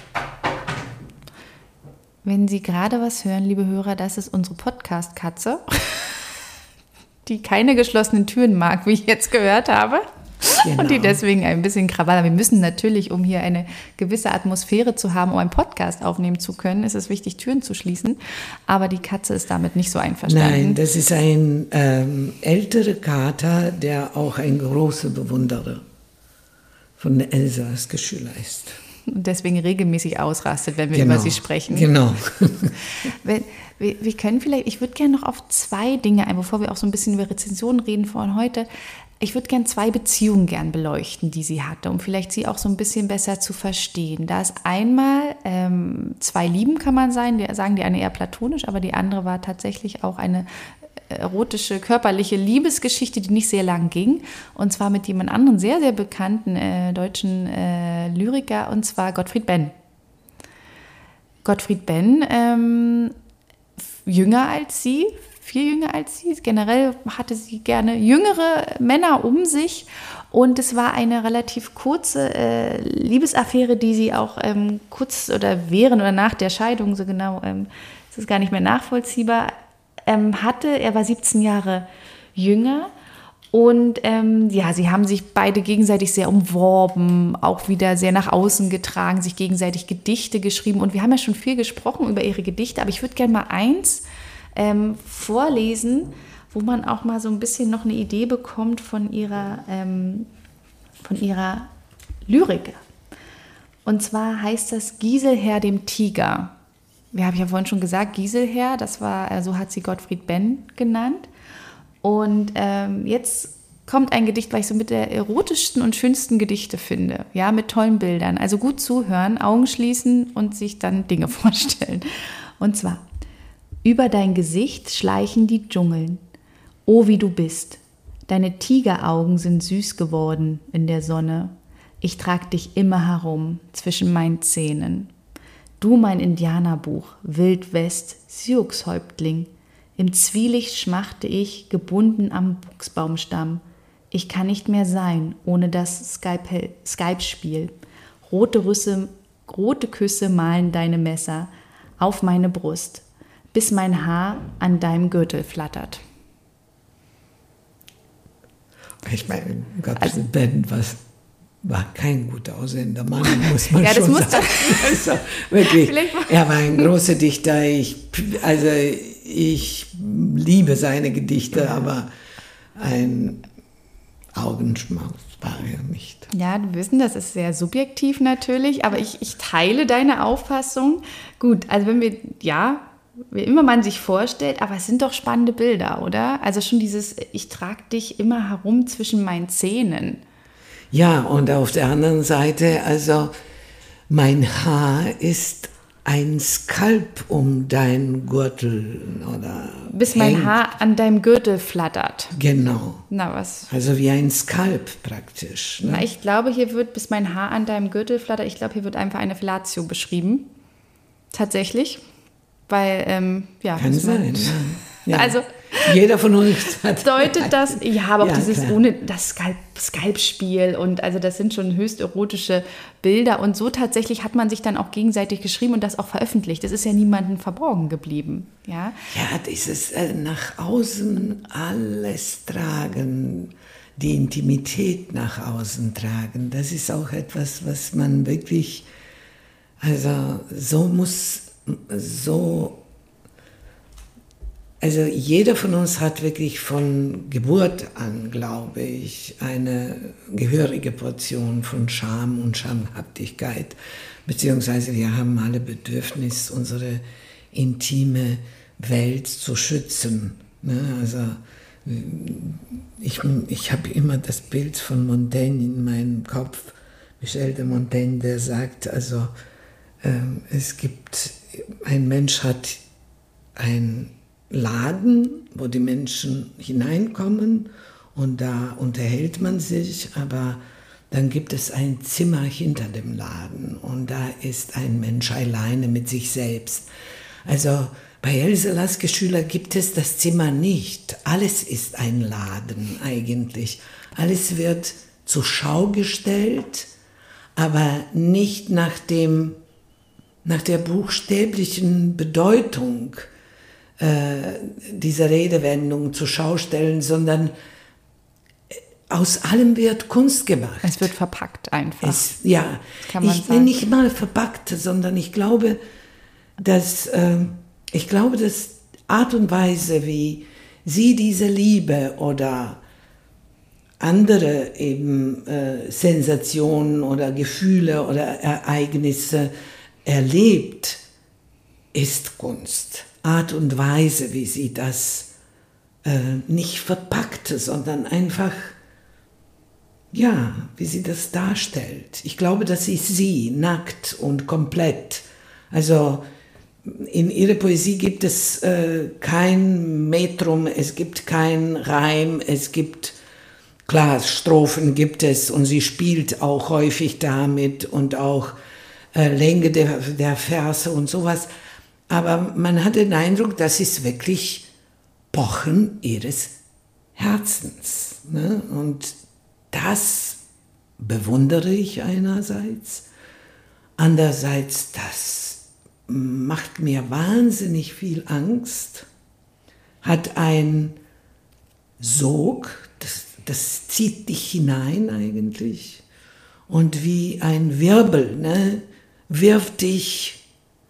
Wenn Sie gerade was hören, liebe Hörer, das ist unsere Podcast-Katze, die keine geschlossenen Türen mag, wie ich jetzt gehört habe. Genau. Und die deswegen ein bisschen Krawall. Wir müssen natürlich, um hier eine gewisse Atmosphäre zu haben, um einen Podcast aufnehmen zu können, ist es wichtig, Türen zu schließen. Aber die Katze ist damit nicht so einverstanden. Nein, das ist ein ähm, älterer Kater, der auch ein großer Bewunderer von Else Lasker-Schüler ist. Und deswegen regelmäßig ausrastet, wenn wir genau. über sie sprechen. Genau. wir, wir, wir können vielleicht, ich würde gerne noch auf zwei Dinge ein, bevor wir auch so ein bisschen über Rezensionen reden von heute. Ich würde gerne zwei Beziehungen gern beleuchten, die sie hatte, um vielleicht sie auch so ein bisschen besser zu verstehen. Da ist einmal ähm, zwei Lieben, kann man sagen, die, sagen die eine eher platonisch, aber die andere war tatsächlich auch eine erotische, körperliche Liebesgeschichte, die nicht sehr lang ging. Und zwar mit jemand anderen sehr, sehr bekannten äh, deutschen äh, Lyriker, und zwar Gottfried Benn. Gottfried Benn ähm, jünger als sie, viel jünger als sie. Generell hatte sie gerne jüngere Männer um sich. Und es war eine relativ kurze äh, Liebesaffäre, die sie auch ähm, kurz oder während oder nach der Scheidung, so genau, ähm, ist es gar nicht mehr nachvollziehbar, ähm, hatte. Er war siebzehn Jahre jünger. Und ähm, ja, sie haben sich beide gegenseitig sehr umworben, auch wieder sehr nach außen getragen, sich gegenseitig Gedichte geschrieben. Und wir haben ja schon viel gesprochen über ihre Gedichte, aber ich würde gerne mal eins ähm, vorlesen, wo man auch mal so ein bisschen noch eine Idee bekommt von ihrer, ähm, von ihrer Lyrik. Und zwar heißt das Giselher dem Tiger. Wir haben ja vorhin schon gesagt, Giselher, das war, so hat sie Gottfried Benn genannt. Und ähm, jetzt kommt ein Gedicht, weil ich so mit der erotischsten und schönsten Gedichte finde. Ja, mit tollen Bildern. Also gut zuhören, Augen schließen und sich dann Dinge vorstellen. Und zwar: Über dein Gesicht schleichen die Dschungeln. Oh, wie du bist. Deine Tigeraugen sind süß geworden in der Sonne. Ich trag dich immer herum zwischen meinen Zähnen. Du, mein Indianerbuch, Wildwest, Sioux-Häuptling. Im Zwielicht schmachte ich, gebunden am Buchsbaumstamm. Ich kann nicht mehr sein, ohne das Skype- Skype-Spiel. Rote, Rüsse, rote Küsse malen deine Messer auf meine Brust, bis mein Haar an deinem Gürtel flattert. Ich meine, Gottfried also, Benn was war kein gut aussehender Mann, muss man ja, das schon muss sagen. Also, wirklich, er war ein großer Dichter. Ich, also ich liebe seine Gedichte, aber ein Augenschmaus war er nicht. Ja, wir wissen, das ist sehr subjektiv natürlich, aber ich, ich teile deine Auffassung. Gut, also wenn wir, ja, wie immer man sich vorstellt, aber es sind doch spannende Bilder, oder? Also schon dieses, ich trage dich immer herum zwischen meinen Zähnen. Ja, und auf der anderen Seite, also mein Haar ist ein Skalp um deinen Gürtel oder bis mein hängt. Haar an deinem Gürtel flattert. Genau. Na was? Also wie ein Skalp praktisch. Ne? Na, ich glaube, hier wird bis mein Haar an deinem Gürtel flattert. Ich glaube, hier wird einfach eine Fellatio beschrieben. Tatsächlich. Weil, ähm, ja. Kann sein. Ja. Also. Jeder von uns hat. Deutet das, ja, aber auch ja, dieses klar. ohne das Skalp, Skalpspiel und also das sind schon höchst erotische Bilder und so tatsächlich hat man sich dann auch gegenseitig geschrieben und das auch veröffentlicht. Das ist ja niemandem verborgen geblieben, ja. Ja, dieses äh, nach außen alles tragen, die Intimität nach außen tragen, das ist auch etwas, was man wirklich, also so muss, so Also jeder von uns hat wirklich von Geburt an, glaube ich, eine gehörige Portion von Scham und Schamhaftigkeit, beziehungsweise wir haben alle Bedürfnis, unsere intime Welt zu schützen. Also ich, ich habe immer das Bild von Montaigne in meinem Kopf, Michel de Montaigne, der sagt, also es gibt, ein Mensch hat ein Laden, wo die Menschen hineinkommen und da unterhält man sich, aber dann gibt es ein Zimmer hinter dem Laden und da ist ein Mensch alleine mit sich selbst. Also bei Else Lasker-Schüler gibt es das Zimmer nicht. Alles ist ein Laden eigentlich. Alles wird zur Schau gestellt, aber nicht nach dem, nach der buchstäblichen Bedeutung diese Redewendung zur Schau stellen, sondern aus allem wird Kunst gemacht. Es wird verpackt einfach. Es, ja, kann man ich sagen. Nicht mal verpackt, sondern ich glaube, dass äh, ich glaube, dass Art und Weise, wie sie diese Liebe oder andere eben äh, Sensationen oder Gefühle oder Ereignisse erlebt, ist Kunst. Art und Weise, wie sie das äh, nicht verpackte, sondern einfach, ja, wie sie das darstellt. Ich glaube, das ist sie, nackt und komplett. Also in ihrer Poesie gibt es äh, kein Metrum, es gibt kein Reim, es gibt, klar, Strophen gibt es und sie spielt auch häufig damit und auch äh, Länge der, der Verse und sowas. Aber man hatte den Eindruck, das ist wirklich Pochen ihres Herzens. Ne? Und das bewundere ich einerseits. Andererseits, das macht mir wahnsinnig viel Angst, hat ein Sog, das, das zieht dich hinein eigentlich und wie ein Wirbel, ne, wirft dich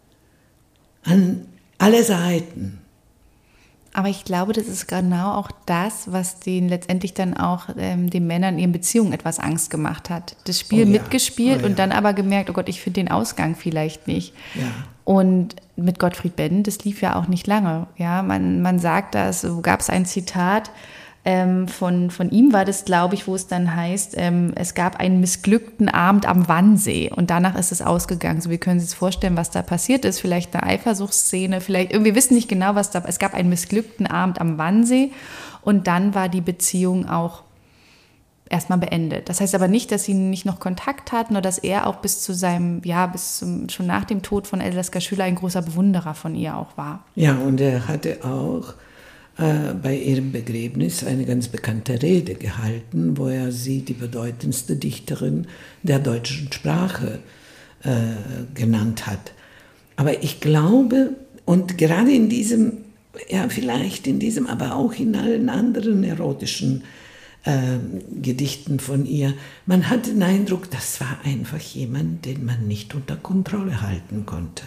an alle Seiten. Aber ich glaube, das ist genau auch das, was den letztendlich dann auch ähm, den Männern in ihren Beziehungen etwas Angst gemacht hat. Das Spiel oh ja. mitgespielt oh ja. und dann aber gemerkt, oh Gott, ich finde den Ausgang vielleicht nicht. Ja. Und mit Gottfried Benn, das lief ja auch nicht lange. Ja, man, man sagt das, so gab es ein Zitat, Ähm, von, von ihm war das, glaube ich, wo es dann heißt, ähm, es gab einen missglückten Abend am Wannsee und danach ist es ausgegangen. So, wir können uns jetzt vorstellen, was da passiert ist. Vielleicht eine Eifersuchtsszene, vielleicht, wir wissen nicht genau, was da, es gab einen missglückten Abend am Wannsee und dann war die Beziehung auch erstmal beendet. Das heißt aber nicht, dass sie nicht noch Kontakt hatten oder dass er auch bis zu seinem, ja, bis zum, schon nach dem Tod von Else Lasker Schüler ein großer Bewunderer von ihr auch war. Ja, und er hatte auch äh, bei ihrem Begräbnis eine ganz bekannte Rede gehalten, wo er sie die bedeutendste Dichterin der deutschen Sprache äh, genannt hat. Aber ich glaube, und gerade in diesem, ja vielleicht in diesem, aber auch in allen anderen erotischen äh, Gedichten von ihr, man hat den Eindruck, das war einfach jemand, den man nicht unter Kontrolle halten konnte.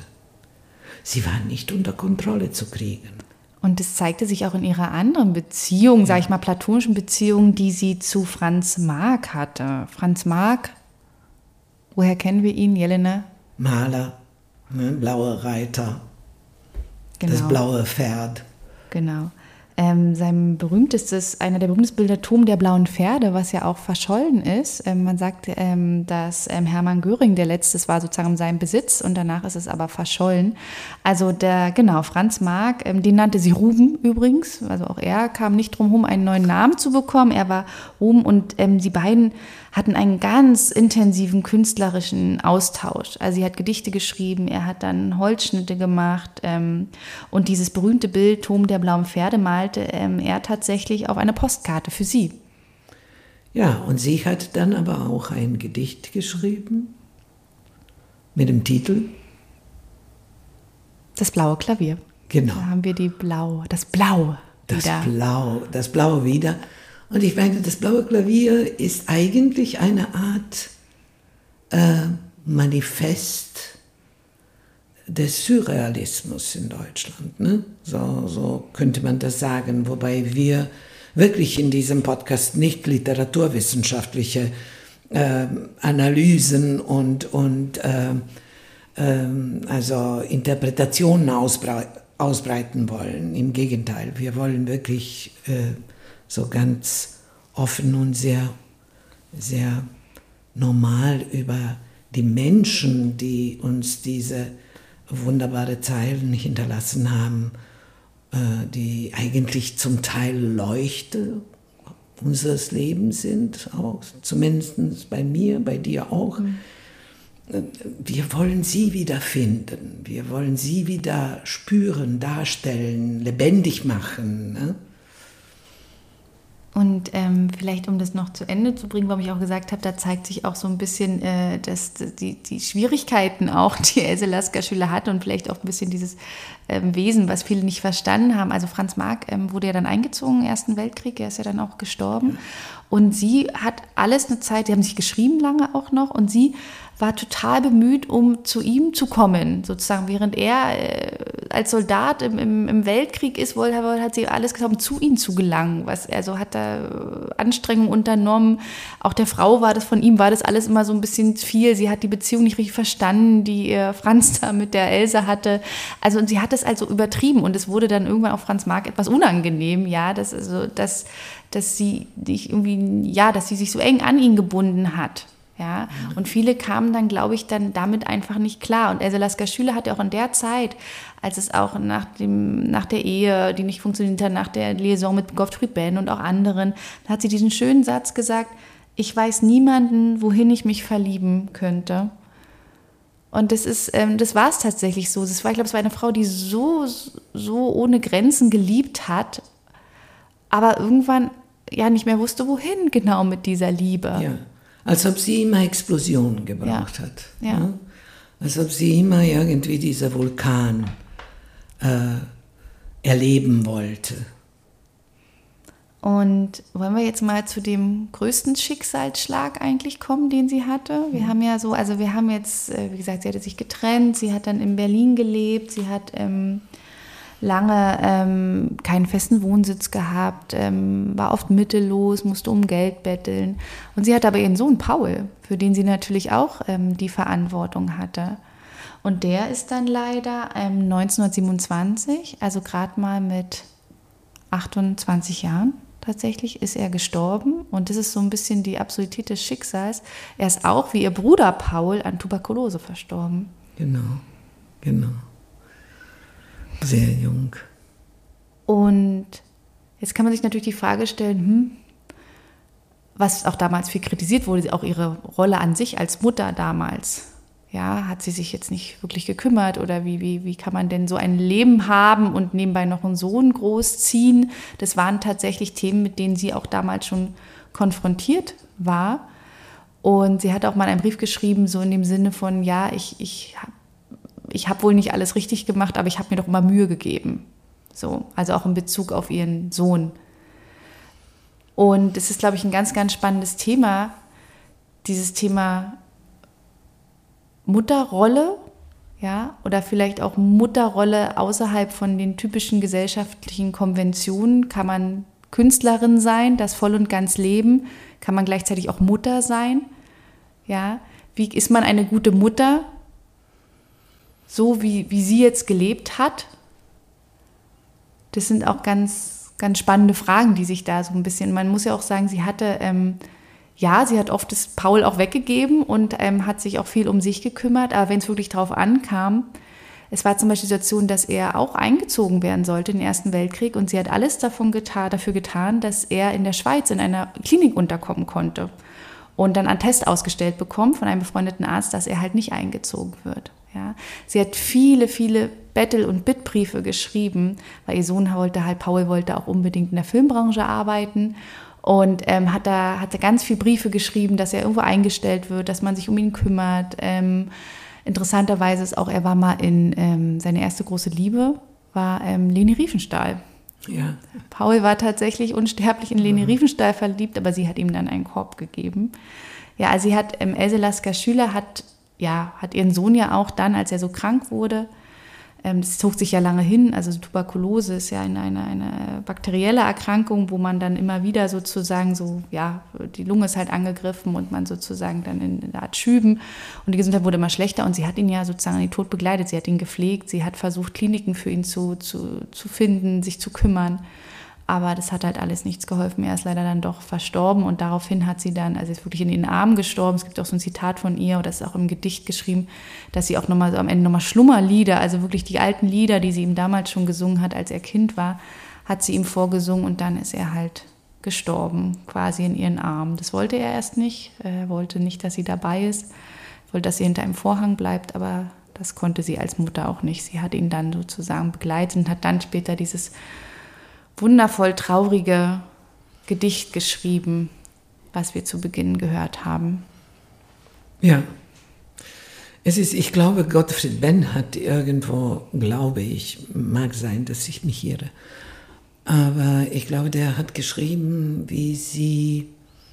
Sie war nicht unter Kontrolle zu kriegen. Und das zeigte sich auch in ihrer anderen Beziehung, ja. sage ich mal, platonischen Beziehung, die sie zu Franz Marc hatte. Franz Marc, woher kennen wir ihn, Jelena? Maler, ne? Blaue Reiter, Genau. Das blaue Pferd. Genau. Ähm, sein berühmtestes, einer der berühmtesten Bilder, Turm der blauen Pferde, was ja auch verschollen ist. Ähm, man sagt, ähm, dass ähm, Hermann Göring der letztes war sozusagen in seinem Besitz und danach ist es aber verschollen. Also der, genau, Franz Marc, ähm, den nannte sie Ruben übrigens. Also auch er kam nicht drum herum, einen neuen Namen zu bekommen. Er war Ruben und ähm, die beiden hatten einen ganz intensiven künstlerischen Austausch. Also sie hat Gedichte geschrieben, er hat dann Holzschnitte gemacht ähm, und dieses berühmte Bild Turm der blauen Pferde malte ähm, er tatsächlich auf eine Postkarte für sie. Ja, und sie hat dann aber auch ein Gedicht geschrieben mit dem Titel Das blaue Klavier. Genau. Da haben wir die Blau, das Blau Das wieder. Blau, das Blaue wieder. Und ich meine, das blaue Klavier ist eigentlich eine Art äh, Manifest des Surrealismus in Deutschland. Ne? So, so könnte man das sagen, wobei wir wirklich in diesem Podcast nicht literaturwissenschaftliche äh, Analysen und, und äh, äh, also Interpretationen ausbrei- ausbreiten wollen. Im Gegenteil, wir wollen wirklich äh, so ganz offen und sehr, sehr normal über die Menschen, die uns diese wunderbare Zeilen hinterlassen haben, äh, die eigentlich zum Teil Leuchte unseres Lebens sind, auch zumindest bei mir, bei dir auch. Mhm. Wir wollen sie wiederfinden, wir wollen sie wieder spüren, darstellen, lebendig machen, ne? Und ähm, vielleicht, um das noch zu Ende zu bringen, warum ich auch gesagt habe, da zeigt sich auch so ein bisschen äh, dass die, die Schwierigkeiten auch, die Else Lasker Schüler hatte und vielleicht auch ein bisschen dieses ähm, Wesen, was viele nicht verstanden haben. Also Franz Marc ähm, wurde ja dann eingezogen im Ersten Weltkrieg, er ist ja dann auch gestorben. Ja. Und sie hat alles eine Zeit, die haben sich geschrieben lange auch noch und sie war total bemüht, um zu ihm zu kommen, sozusagen, während er äh, als Soldat im, im, im Weltkrieg ist, wollte, hat sie alles getan, um zu ihm zu gelangen. Was, also hat da Anstrengungen unternommen. Auch der Frau war das, von ihm war das alles immer so ein bisschen viel. Sie hat die Beziehung nicht richtig verstanden, die äh, Franz da mit der Else hatte. Also und sie hat das also übertrieben und es wurde dann irgendwann auch Franz Marc etwas unangenehm, ja, dass, also, dass, dass sie nicht irgendwie, ja, dass sie sich so eng an ihn gebunden hat. Ja, und viele kamen dann, glaube ich, dann damit einfach nicht klar. Und Else Lasker Schüler hatte auch in der Zeit, als es auch nach, dem, nach der Ehe, die nicht funktioniert hat, nach der Liaison mit Gottfried Benn und auch anderen, da hat sie diesen schönen Satz gesagt, ich weiß niemanden, wohin ich mich verlieben könnte. Und das ist, ähm, das war es tatsächlich so. Das war, ich glaube, es war eine Frau, die so, so ohne Grenzen geliebt hat, aber irgendwann ja nicht mehr wusste, wohin genau mit dieser Liebe. Ja, als ob sie immer Explosionen gebraucht Ja. hat. Ja. Ne? Als ob sie immer irgendwie dieser Vulkan äh, erleben wollte. Und wollen wir jetzt mal zu dem größten Schicksalsschlag eigentlich kommen, den sie hatte? Wir mhm. haben ja so, also wir haben jetzt, wie gesagt, sie hatte sich getrennt, sie hat dann in Berlin gelebt, sie hat ähm, lange ähm, keinen festen Wohnsitz gehabt, ähm, war oft mittellos, musste um Geld betteln. Und sie hatte aber ihren Sohn Paul, für den sie natürlich auch ähm, die Verantwortung hatte. Und der ist dann leider ähm, neunzehnhundertsiebenundzwanzig, also gerade mal mit achtundzwanzig Jahren, tatsächlich ist er gestorben. Und das ist so ein bisschen die Absurdität des Schicksals. Er ist auch, wie ihr Bruder Paul, an Tuberkulose verstorben. Genau, genau. Sehr jung. Und jetzt kann man sich natürlich die Frage stellen, hm, was auch damals viel kritisiert wurde, auch ihre Rolle an sich als Mutter damals. Ja, hat sie sich jetzt nicht wirklich gekümmert oder wie, wie, wie kann man denn so ein Leben haben und nebenbei noch einen Sohn großziehen? Das waren tatsächlich Themen, mit denen sie auch damals schon konfrontiert war. Und sie hat auch mal einen Brief geschrieben, so in dem Sinne von, ja, ich, ich habe ich hab wohl nicht alles richtig gemacht, aber ich habe mir doch immer Mühe gegeben. So, also auch in Bezug auf ihren Sohn. Und es ist, glaube ich, ein ganz, ganz spannendes Thema, dieses Thema Mutterrolle, ja, oder vielleicht auch Mutterrolle außerhalb von den typischen gesellschaftlichen Konventionen. Kann man Künstlerin sein, das voll und ganz leben? Kann man gleichzeitig auch Mutter sein? Ja, wie ist man eine gute Mutter? So wie, wie sie jetzt gelebt hat? Das sind auch ganz, ganz spannende Fragen, die sich da so ein bisschen, man muss ja auch sagen, sie hatte, ähm, ja, sie hat oft das Paul auch weggegeben und ähm, hat sich auch viel um sich gekümmert, aber wenn es wirklich drauf ankam, es war zum Beispiel die Situation, dass er auch eingezogen werden sollte in den Ersten Weltkrieg und sie hat alles davon getan, dafür getan, dass er in der Schweiz in einer Klinik unterkommen konnte und dann einen Test ausgestellt bekommt von einem befreundeten Arzt, dass er halt nicht eingezogen wird. Ja. Sie hat viele, viele Bettel- und Bittbriefe geschrieben, weil ihr Sohn wollte halt, Paul wollte auch unbedingt in der Filmbranche arbeiten und ähm, hat da hat da ganz viele Briefe geschrieben, dass er irgendwo eingestellt wird, dass man sich um ihn kümmert. Ähm, interessanterweise ist auch, er war mal in, ähm, seine erste große Liebe war ähm, Leni Riefenstahl. Ja. Paul war tatsächlich unsterblich in Leni mhm. Riefenstahl verliebt, aber sie hat ihm dann einen Korb gegeben. Ja, also sie hat, ähm, Else Lasker-Schüler hat, ja, hat ihren Sohn ja auch dann, als er so krank wurde, das zog sich ja lange hin, also Tuberkulose ist ja eine, eine, eine bakterielle Erkrankung, wo man dann immer wieder sozusagen so, ja, die Lunge ist halt angegriffen und man sozusagen dann in eine Art Schüben und die Gesundheit wurde immer schlechter und sie hat ihn ja sozusagen an den Tod begleitet, sie hat ihn gepflegt, sie hat versucht, Kliniken für ihn zu, zu, zu finden, sich zu kümmern, aber das hat halt alles nichts geholfen, er ist leider dann doch verstorben und daraufhin hat sie dann, also ist wirklich in den Armen gestorben, es gibt auch so ein Zitat von ihr, oder das ist auch im Gedicht geschrieben, dass sie auch nochmal so am Ende nochmal Schlummerlieder, also wirklich die alten Lieder, die sie ihm damals schon gesungen hat, als er Kind war, hat sie ihm vorgesungen und dann ist er halt gestorben, quasi in ihren Armen. Das wollte er erst nicht, er wollte nicht, dass sie dabei ist, wollte, dass sie hinter einem Vorhang bleibt, aber das konnte sie als Mutter auch nicht. Sie hat ihn dann sozusagen begleitet und hat dann später dieses wundervoll traurige Gedicht geschrieben, was wir zu Beginn gehört haben. Ja, es ist, ich glaube, Gottfried Benn hat irgendwo, glaube ich, mag sein, dass ich mich irre, aber ich glaube, der hat geschrieben, wie sie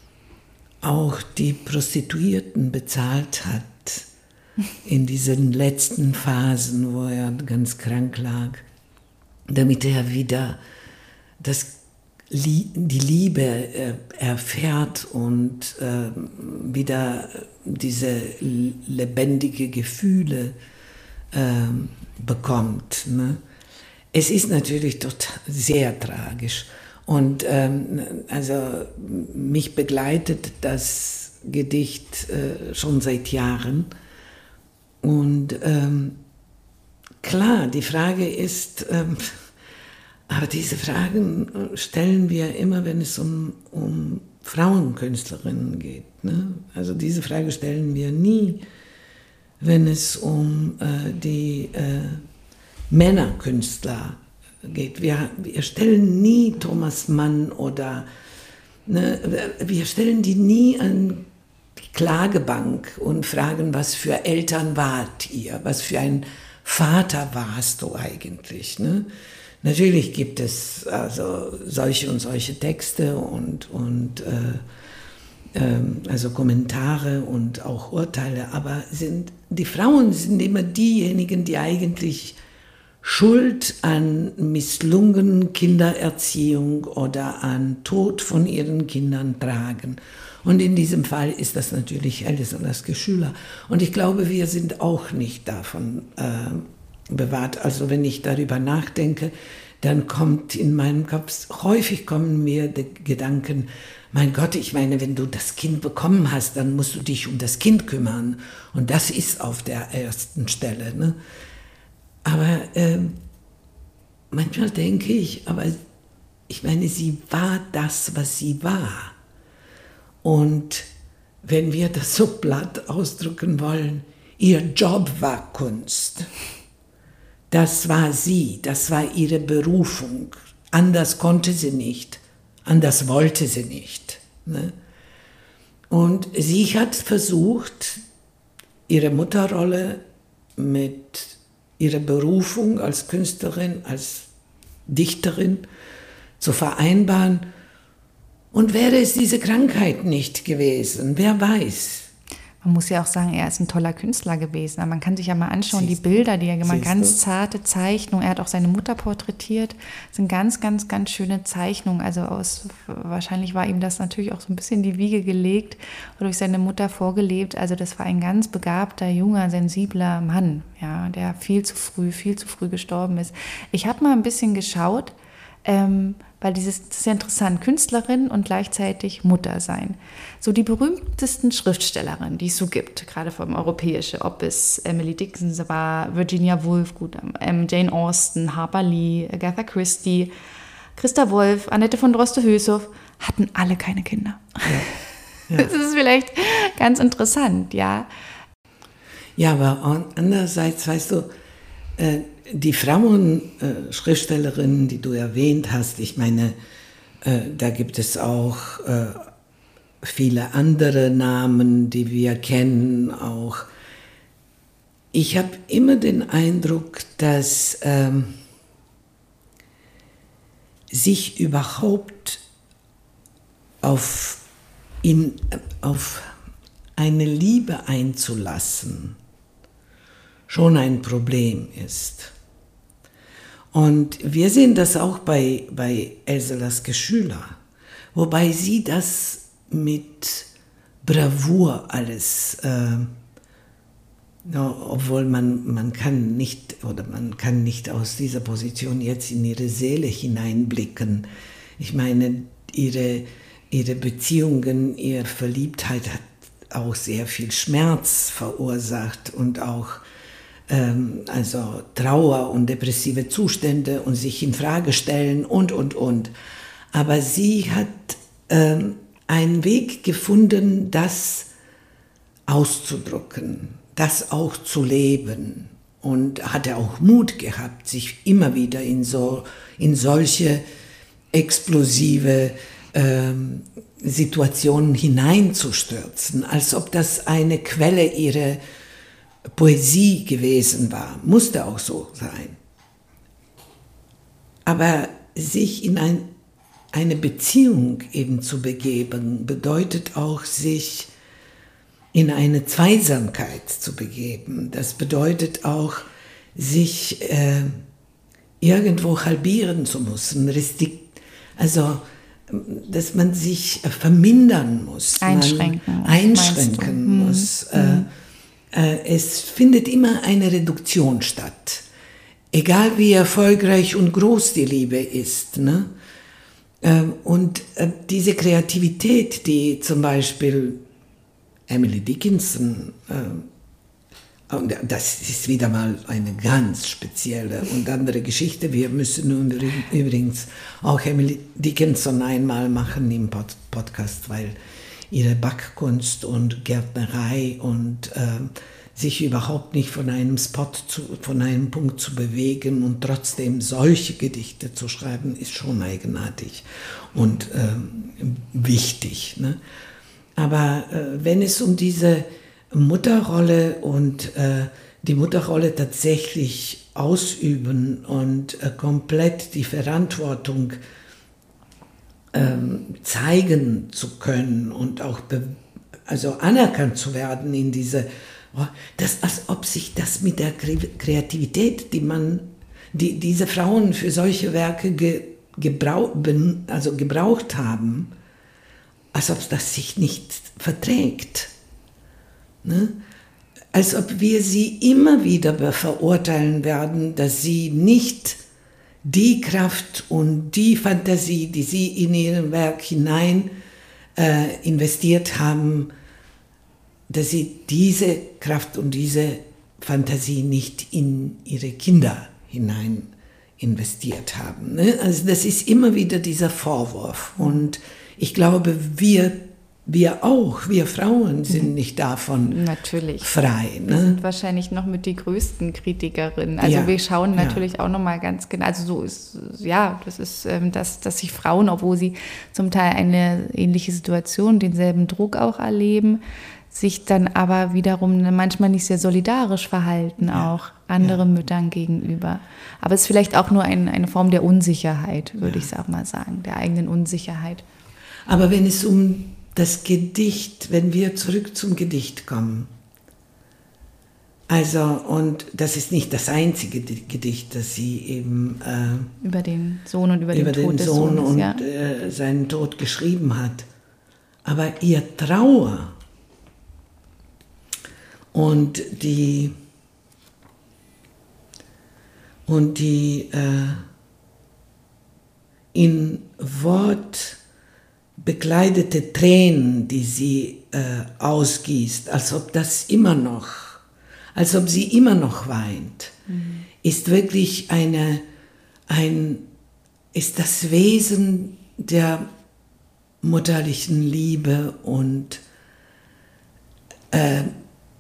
auch die Prostituierten bezahlt hat in diesen letzten Phasen, wo er ganz krank lag, damit er wieder das, die Liebe erfährt und wieder diese lebendige Gefühle bekommt. Es ist natürlich total, sehr tragisch und also mich begleitet das Gedicht schon seit Jahren und klar, die Frage ist, aber diese Fragen stellen wir immer, wenn es um, um Frauenkünstlerinnen geht. Ne? Also diese Frage stellen wir nie wenn es um äh, die äh, Männerkünstler geht. Wir, wir stellen nie Thomas Mann oder ne, wir stellen die nie an die Klagebank und fragen, was für Eltern wart ihr, was für ein Vater warst du eigentlich. Ne? Natürlich gibt es also solche und solche Texte und, und äh, äh, also Kommentare und auch Urteile, aber sind, die Frauen sind immer diejenigen, die eigentlich Schuld an misslungenen Kindererziehung oder an Tod von ihren Kindern tragen. Und in diesem Fall ist das natürlich Elisabeth Schüler. Und ich glaube, wir sind auch nicht davon äh, bewahrt. Also wenn ich darüber nachdenke, dann kommt in meinem Kopf, häufig kommen mir die Gedanken, mein Gott, ich meine, wenn du das Kind bekommen hast, dann musst du dich um das Kind kümmern. Und das ist auf der ersten Stelle, ne? Aber äh, manchmal denke ich, aber ich meine, sie war das, was sie war. Und wenn wir das so platt ausdrücken wollen, ihr Job war Kunst. Das war sie, das war ihre Berufung. Anders konnte sie nicht, anders wollte sie nicht. Ne? Und sie hat versucht, ihre Mutterrolle mit ihre Berufung als Künstlerin, als Dichterin zu vereinbaren. Und wäre es diese Krankheit nicht gewesen, wer weiß. Man muss ja auch sagen, er ist ein toller Künstler gewesen. Man kann sich ja mal anschauen, die Bilder, die er gemacht hat, ganz zarte Zeichnungen. Er hat auch seine Mutter porträtiert. Das sind ganz, ganz, ganz schöne Zeichnungen. Also aus, wahrscheinlich war ihm das natürlich auch so ein bisschen in die Wiege gelegt oder durch seine Mutter vorgelebt. Also das war ein ganz begabter, junger, sensibler Mann, ja, der viel zu früh, viel zu früh gestorben ist. Ich habe mal ein bisschen geschaut, ähm, weil dieses, das ist ja interessant, Künstlerin und gleichzeitig Mutter sein. So die berühmtesten Schriftstellerinnen, die es so gibt, gerade vom Europäischen, ob es Emily Dickinson war, Virginia Woolf, gut, ähm, Jane Austen, Harper Lee, Agatha Christie, Christa Wolf, Annette von Droste-Hülshoff, hatten alle keine Kinder. Ja. Ja. Das ist vielleicht ganz interessant, ja. Ja, aber andererseits, weißt du, äh, die Frauen-Schriftstellerinnen, äh, die du erwähnt hast, ich meine, äh, da gibt es auch äh, viele andere Namen, die wir kennen auch. Ich habe immer den Eindruck, dass ähm, sich überhaupt auf, in, auf eine Liebe einzulassen schon ein Problem ist. Und wir sehen das auch bei, bei Else Lasker Schüler, wobei sie das mit Bravour alles, äh, no, obwohl man, man kann nicht, oder man kann nicht aus dieser Position jetzt in ihre Seele hineinblicken. Ich meine, ihre, ihre Beziehungen, ihre Verliebtheit hat auch sehr viel Schmerz verursacht und auch also Trauer und depressive Zustände und sich in Frage stellen und, und, und. Aber sie hat ähm, einen Weg gefunden, das auszudrücken, das auch zu leben. Und hatte auch Mut gehabt, sich immer wieder in, so, in solche explosive ähm, Situationen hineinzustürzen, als ob das eine Quelle ihrer Poesie gewesen war, musste auch so sein. Aber sich in ein, eine Beziehung eben zu begeben, bedeutet auch, sich in eine Zweisamkeit zu begeben. Das bedeutet auch, sich äh, irgendwo halbieren zu müssen, also dass man sich vermindern muss, einschränken, man einschränken muss. Hm. Äh, Es findet immer eine Reduktion statt, egal wie erfolgreich und groß die Liebe ist. Ne? Und diese Kreativität, die zum Beispiel Emily Dickinson, das ist wieder mal eine ganz spezielle und andere Geschichte. Wir müssen übrigens auch Emily Dickinson einmal machen im Podcast, weil ihre Backkunst und Gärtnerei und äh, sich überhaupt nicht von einem Spot, zu, von einem Punkt zu bewegen und trotzdem solche Gedichte zu schreiben, ist schon eigenartig und ähm, wichtig. Ne? Aber äh, wenn es um diese Mutterrolle und äh, die Mutterrolle tatsächlich ausüben und äh, komplett die Verantwortung ähm, zeigen zu können und auch be- also anerkannt zu werden in diese, oh, das, als ob sich das mit der Kreativität, die man, die diese Frauen für solche Werke ge, gebrauch, also gebraucht haben, als ob das sich nicht verträgt. Ne? Als ob wir sie immer wieder verurteilen werden, dass sie nicht die Kraft und die Fantasie, die sie in ihrem Werk hinein äh, investiert haben, dass sie diese Kraft und diese Fantasie nicht in ihre Kinder hinein investiert haben. Ne? Also das ist immer wieder dieser Vorwurf. Und ich glaube, wir Wir auch, wir Frauen sind nicht davon natürlich frei. Ne? Wir sind wahrscheinlich noch mit die größten Kritikerinnen. Also ja, wir schauen natürlich ja. auch nochmal ganz genau, also so ist, ja, das ist, ähm, dass, dass sich Frauen, obwohl sie zum Teil eine ähnliche Situation, denselben Druck auch erleben, sich dann aber wiederum manchmal nicht sehr solidarisch verhalten, ja, auch anderen ja. Müttern gegenüber. Aber es ist vielleicht auch nur ein, eine Form der Unsicherheit, würde ja. ich auch mal sagen, der eigenen Unsicherheit. Aber wenn es um das Gedicht, wenn wir zurück zum Gedicht kommen, also, und das ist nicht das einzige Gedicht, das sie eben äh, über den Sohn und über, über den Tod den des Sohn Sohnes, und ja. äh, seinen Tod geschrieben hat, aber ihr Trauer und die und die äh, in Wort bekleidete Tränen, die sie äh, ausgießt, als ob das immer noch, als ob sie immer noch weint, mhm. ist wirklich eine, ein, ist das Wesen der mutterlichen Liebe und äh,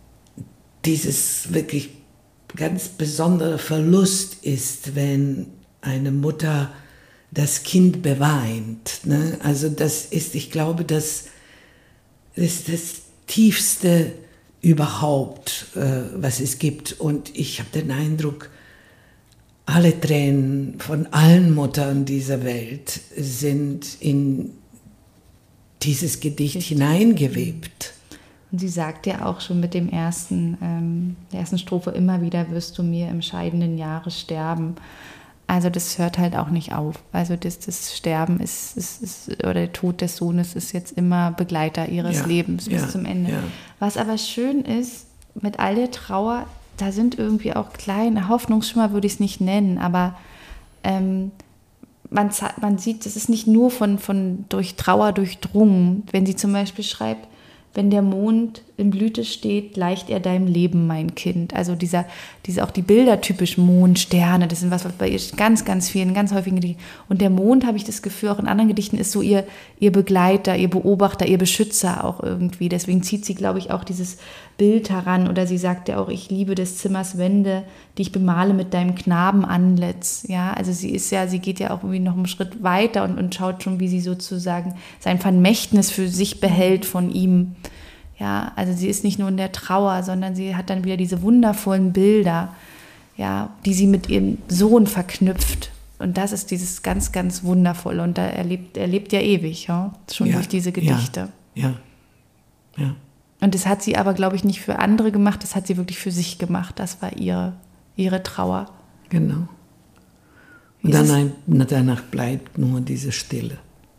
dieses wirklich ganz besondere Verlust ist, wenn eine Mutter das Kind beweint. Ne? Also das ist, ich glaube, das ist das Tiefste überhaupt, äh, was es gibt. Und ich habe den Eindruck, alle Tränen von allen Muttern dieser Welt sind in dieses Gedicht Richtig. hineingewebt. Und sie sagt ja auch schon mit dem ersten, ähm, der ersten Strophe, immer wieder wirst du mir im scheidenden Jahre sterben. Also das hört halt auch nicht auf. Also das, das Sterben ist, ist, ist, oder der Tod des Sohnes ist jetzt immer Begleiter ihres ja, Lebens bis ja, zum Ende. Ja. Was aber schön ist, mit all der Trauer, da sind irgendwie auch kleine Hoffnungsschimmer, würde ich es nicht nennen, aber ähm, man, man sieht, das ist nicht nur von, von durch Trauer durchdrungen. Wenn sie zum Beispiel schreibt, wenn der Mond in Blüte steht, gleicht er deinem Leben, mein Kind. Also dieser, diese auch die Bilder typisch Mond, Sterne, das sind was, was bei ihr ganz, ganz vielen, ganz häufigen Gedichten. Und der Mond, habe ich das Gefühl, auch in anderen Gedichten ist so ihr, ihr Begleiter, ihr Beobachter, ihr Beschützer auch irgendwie. Deswegen zieht sie, glaube ich, auch dieses Bild heran. Oder sie sagt ja auch, ich liebe des Zimmers Wände, die ich bemale mit deinem Knabenantlitz. Ja, also sie ist ja, sie geht ja auch irgendwie noch einen Schritt weiter und, und schaut schon, wie sie sozusagen sein Vermächtnis für sich behält von ihm. Ja, also sie ist nicht nur in der Trauer, sondern sie hat dann wieder diese wundervollen Bilder, ja, die sie mit ihrem Sohn verknüpft. Und das ist dieses ganz, ganz Wundervolle. Und da erlebt er lebt ja ewig, ja, schon ja, durch diese Gedichte. Ja, ja, ja. Und das hat sie aber, glaube ich, nicht für andere gemacht, das hat sie wirklich für sich gemacht. Das war ihre, ihre Trauer. Genau. Und danach, danach bleibt nur diese Stille.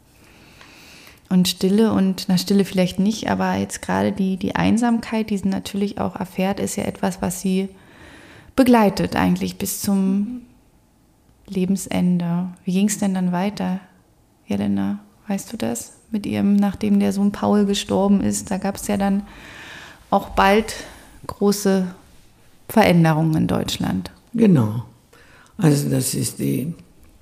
Und Stille und, na Stille vielleicht nicht, aber jetzt gerade die, die Einsamkeit, die sie natürlich auch erfährt, ist ja etwas, was sie begleitet eigentlich bis zum Lebensende. Wie ging es denn dann weiter, Jelena? Weißt du das? Mit ihrem, nachdem der Sohn Paul gestorben ist, da gab es ja dann auch bald große Veränderungen in Deutschland. Genau. Also das ist die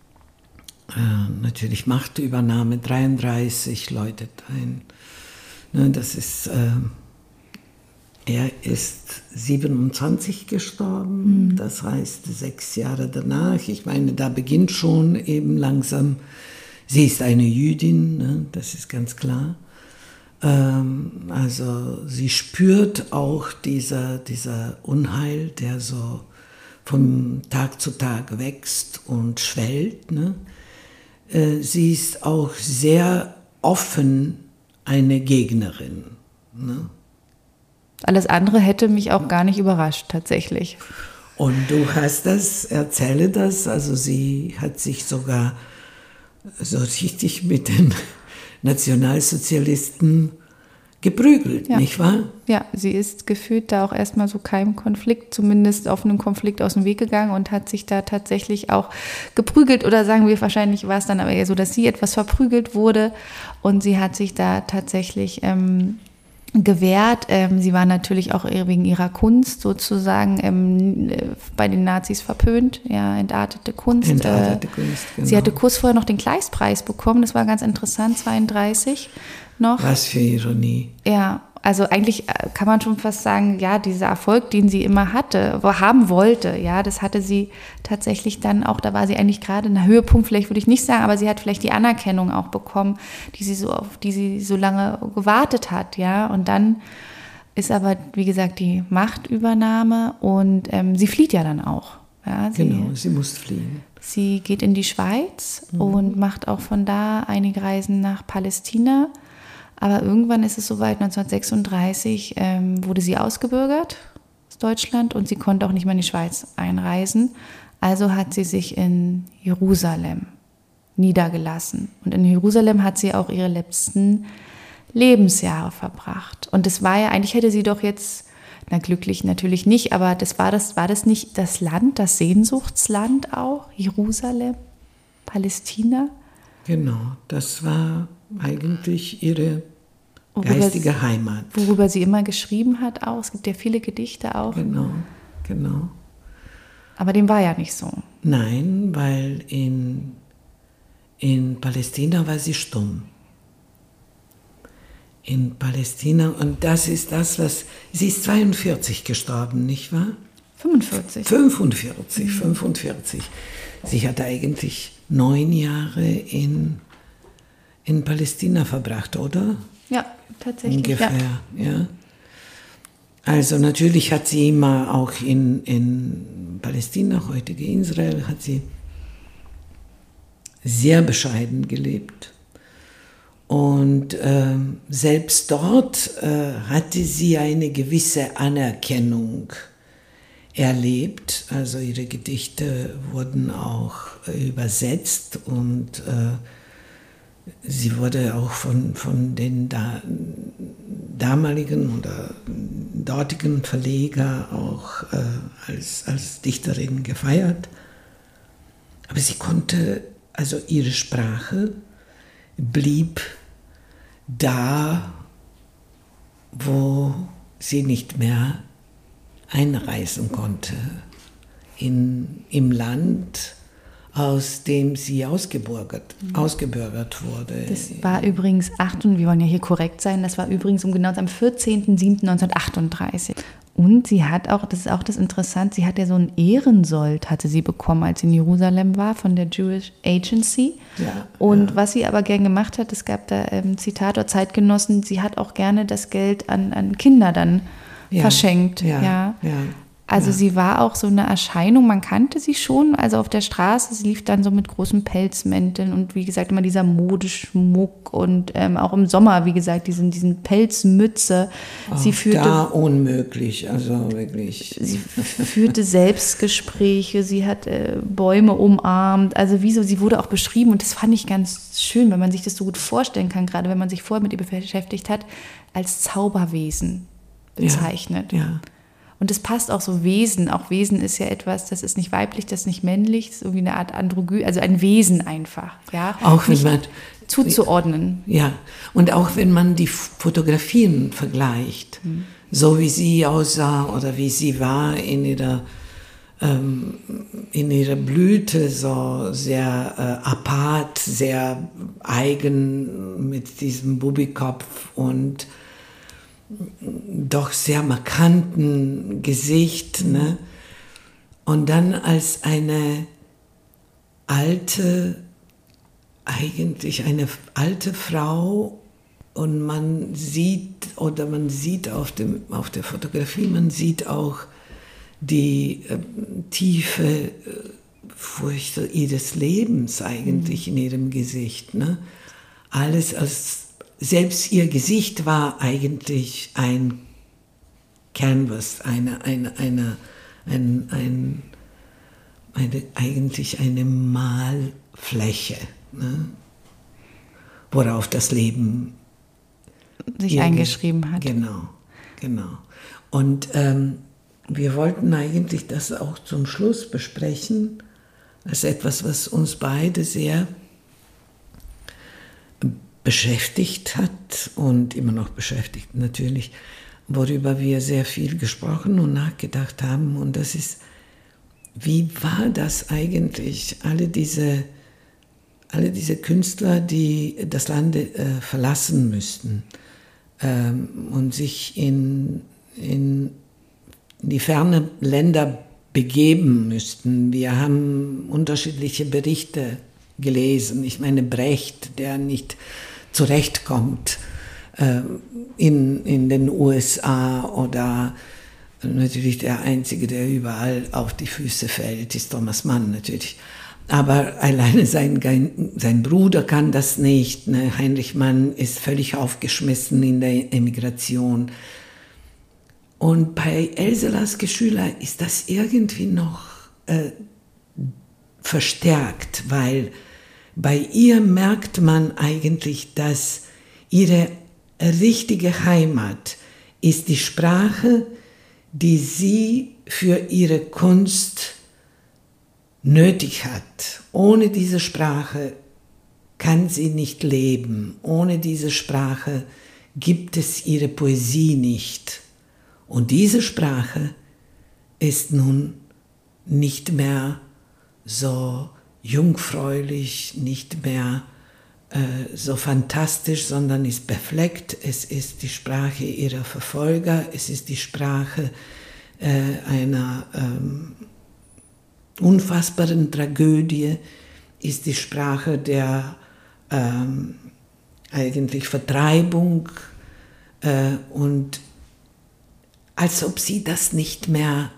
äh, natürlich Machtübernahme, dreiunddreißig läutet ein. Ne, das ist äh, Er ist siebenundzwanzig gestorben, Mhm. das heißt sechs Jahre danach. Ich meine, da beginnt schon eben langsam, sie ist eine Jüdin, ne, das ist ganz klar. Ähm, also sie spürt auch dieser, dieser Unheil, der so von Tag zu Tag wächst und schwellt. Ne? Äh, sie ist auch sehr offen eine Gegnerin. Ne? Alles andere hätte mich auch gar nicht überrascht, tatsächlich. Und du hast das, erzähle das, also sie hat sich sogar so richtig mit den Nationalsozialisten geprügelt, Ja. nicht wahr? Ja, sie ist gefühlt da auch erstmal so keinem Konflikt, zumindest auf einen Konflikt aus dem Weg gegangen und hat sich da tatsächlich auch geprügelt, oder sagen wir, wahrscheinlich war es dann aber eher so, dass sie etwas verprügelt wurde und sie hat sich da tatsächlich ähm, gewehrt. Ähm, sie war natürlich auch wegen ihrer Kunst sozusagen ähm, bei den Nazis verpönt, ja, entartete Kunst. Entartete äh, Kunst, genau. Sie hatte kurz vorher noch den Kleistpreis bekommen, das war ganz interessant, zweiunddreißig noch. Was für Ironie. Ja, also eigentlich kann man schon fast sagen, ja, dieser Erfolg, den sie immer hatte, haben wollte, ja, das hatte sie tatsächlich dann auch, da war sie eigentlich gerade ein Höhepunkt, vielleicht würde ich nicht sagen, aber sie hat vielleicht die Anerkennung auch bekommen, die sie so, auf die sie so lange gewartet hat, ja, und dann ist aber, wie gesagt, die Machtübernahme und ähm, sie flieht ja dann auch. Ja, sie, Genau, sie muss fliehen. Sie geht in die Schweiz Mhm. und macht auch von da einige Reisen nach Palästina. Aber irgendwann ist es soweit, neunzehnhundertsechsunddreißig ähm, wurde sie ausgebürgert aus Deutschland und sie konnte auch nicht mehr in die Schweiz einreisen. Also hat sie sich in Jerusalem niedergelassen. Und in Jerusalem hat sie auch ihre letzten Lebensjahre verbracht. Und das war ja, eigentlich hätte sie doch jetzt, na glücklich natürlich nicht, aber das war das, war das nicht das Land, das Sehnsuchtsland auch, Jerusalem, Palästina? Genau, das war eigentlich ihre Worüber geistige sie, Heimat. Worüber sie immer geschrieben hat auch. Es gibt ja viele Gedichte auch. Genau, genau. Aber dem war ja nicht so. Nein, weil in, in Palästina war sie stumm. In Palästina, und das ist das, was, sie ist zweiundvierzig gestorben, nicht wahr? fünfundvierzig. fünfundvierzig, Mhm. fünfundvierzig. Sie hat eigentlich neun Jahre in, in Palästina verbracht, oder? Ja, tatsächlich. Ungefähr, Ja. ja. Also natürlich hat sie immer auch in, in Palästina, heutige Israel, hat sie sehr bescheiden gelebt. Und äh, selbst dort äh, hatte sie eine gewisse Anerkennung erlebt. Also ihre Gedichte wurden auch äh, übersetzt und äh, sie wurde auch von, von den da, damaligen oder dortigen Verleger auch äh, als, als Dichterin gefeiert. Aber sie konnte, also ihre Sprache blieb da, wo sie nicht mehr einreisen konnte, in, im Land, aus dem sie ausgebürgert, ausgebürgert wurde. Das war übrigens, acht, wir wollen ja hier korrekt sein, das war übrigens um genau am vierzehnten siebten neunzehnhundertachtunddreißig. Und sie hat auch, das ist auch das Interessante, sie hat ja so einen Ehrensold, hatte sie bekommen, als sie in Jerusalem war, von der Jewish Agency. Ja, und ja. was sie aber gern gemacht hat, es gab da ähm, Zitat oder Zeitgenossen, sie hat auch gerne das Geld an, an Kinder dann Ja, verschenkt. ja, Ja. ja, Also ja. sie war auch so eine Erscheinung, man kannte sie schon, also auf der Straße, sie lief dann so mit großen Pelzmänteln und wie gesagt immer dieser Modeschmuck und ähm, auch im Sommer, wie gesagt, diesen, diesen Pelzmütze. Sie Auch führte, da unmöglich, also wirklich. sie führte Selbstgespräche, sie hat äh, Bäume umarmt, also wie so, sie wurde auch beschrieben und das fand ich ganz schön, weil man sich das so gut vorstellen kann, gerade wenn man sich vorher mit ihr beschäftigt hat, als Zauberwesen bezeichnet. Ja, ja. Und es passt auch so Wesen. Auch Wesen ist ja etwas, das ist nicht weiblich, das ist nicht männlich, das ist irgendwie eine Art Androgyn, also ein Wesen einfach. Ja? Auch wenn Nicht man zuzuordnen. Ja, und auch wenn man die Fotografien vergleicht, mhm. so wie sie aussah oder wie sie war in ihrer, ähm, in ihrer Blüte, so sehr äh, apart, sehr eigen mit diesem Bubikopf und doch sehr markanten Gesicht, ne? Und dann als eine alte, eigentlich eine alte Frau, und man sieht, oder man sieht auf, dem, auf der Fotografie, man sieht auch die äh, tiefe äh, Furcht ihres Lebens eigentlich in ihrem Gesicht. Ne? Alles als, selbst ihr Gesicht war eigentlich ein Canvas, eine, eine, eine, ein, ein, eine, eigentlich eine Malfläche, ne? Worauf das Leben sich eingeschrieben hat. Genau, genau. Und ähm, wir wollten eigentlich das auch zum Schluss besprechen, als etwas, was uns beide sehr beschäftigt hat und immer noch beschäftigt natürlich, worüber wir sehr viel gesprochen und nachgedacht haben. Und das ist, wie war das eigentlich, alle diese, alle diese Künstler, die das Land äh, verlassen müssten, und sich in, in die fernen Länder begeben müssten. Wir haben unterschiedliche Berichte gelesen. Ich meine, Brecht, der nicht zurechtkommt äh, in, in den U S A, oder natürlich der Einzige, der überall auf die Füße fällt, ist Thomas Mann natürlich. Aber alleine sein, sein Bruder kann das nicht. Ne? Heinrich Mann ist völlig aufgeschmissen in der Emigration. Und bei Else Lasker-Schüler ist das irgendwie noch äh, verstärkt, weil bei ihr merkt man eigentlich, dass ihre richtige Heimat ist die Sprache, die sie für ihre Kunst nötig hat. Ohne diese Sprache kann sie nicht leben. Ohne diese Sprache gibt es ihre Poesie nicht. Und diese Sprache ist nun nicht mehr so jungfräulich, nicht mehr äh, so fantastisch, sondern ist befleckt. Es ist die Sprache ihrer Verfolger, es ist die Sprache äh, einer ähm, unfassbaren Tragödie, ist die Sprache der ähm, eigentlich Vertreibung, äh, und als ob sie das nicht mehr,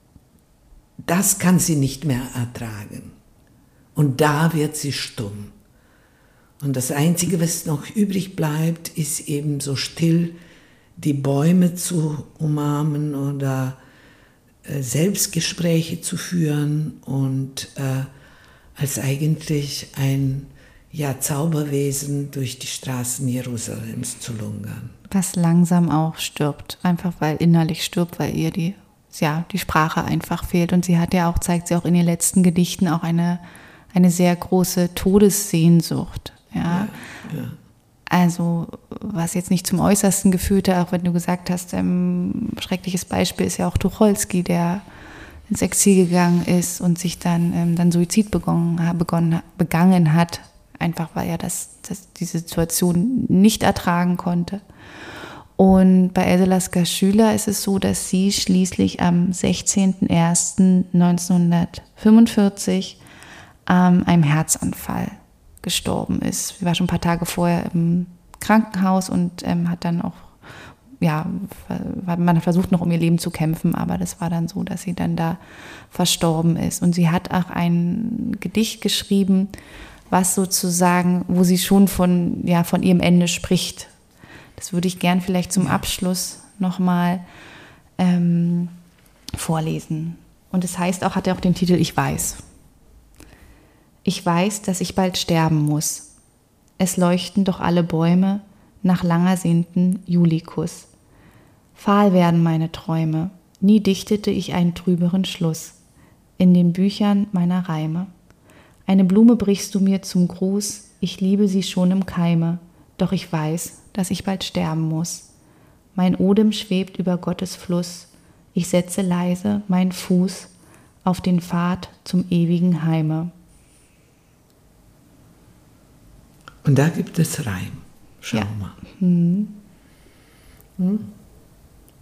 das kann sie nicht mehr ertragen. Und da wird sie stumm. Und das Einzige, was noch übrig bleibt, ist eben so still die Bäume zu umarmen oder Selbstgespräche zu führen und äh, als eigentlich ein ja, Zauberwesen durch die Straßen Jerusalems zu lungern. Was langsam auch stirbt, einfach weil innerlich stirbt, weil ihr die, ja, die Sprache einfach fehlt. Und sie hat ja auch, zeigt sie auch in ihren letzten Gedichten, auch eine, eine sehr große Todessehnsucht. Ja. Ja, ja. Also was jetzt nicht zum Äußersten geführte, auch wenn du gesagt hast, ein schreckliches Beispiel ist ja auch Tucholsky, der ins Exil gegangen ist und sich dann, ähm, dann Suizid begonnen, begonnen, begangen hat, einfach weil er das, das, die Situation nicht ertragen konnte. Und bei Else Lasker-Schüler ist es so, dass sie schließlich am sechzehnten ersten neunzehnhundertfünfundvierzig an ähm, einem Herzanfall gestorben ist. Sie war schon ein paar Tage vorher im Krankenhaus und ähm, hat dann auch, ja, man hat versucht noch um ihr Leben zu kämpfen, aber das war dann so, dass sie dann da verstorben ist. Und sie hat auch ein Gedicht geschrieben, was sozusagen, wo sie schon von, ja, von ihrem Ende spricht. Das würde ich gern vielleicht zum Abschluss nochmal ähm, vorlesen. Und es heißt auch, hat er auch den Titel Ich weiß. Ich weiß, dass ich bald sterben muss. Es leuchten doch alle Bäume nach langersehnten Julikuss. Fahl werden meine Träume, nie dichtete ich einen trüberen Schluss in den Büchern meiner Reime. Eine Blume brichst du mir zum Gruß, ich liebe sie schon im Keime, doch ich weiß, dass ich bald sterben muss. Mein Odem schwebt über Gottes Fluss, ich setze leise meinen Fuß auf den Pfad zum ewigen Heime. Und da gibt es Reim. Schau ja. mal. Hm. Hm?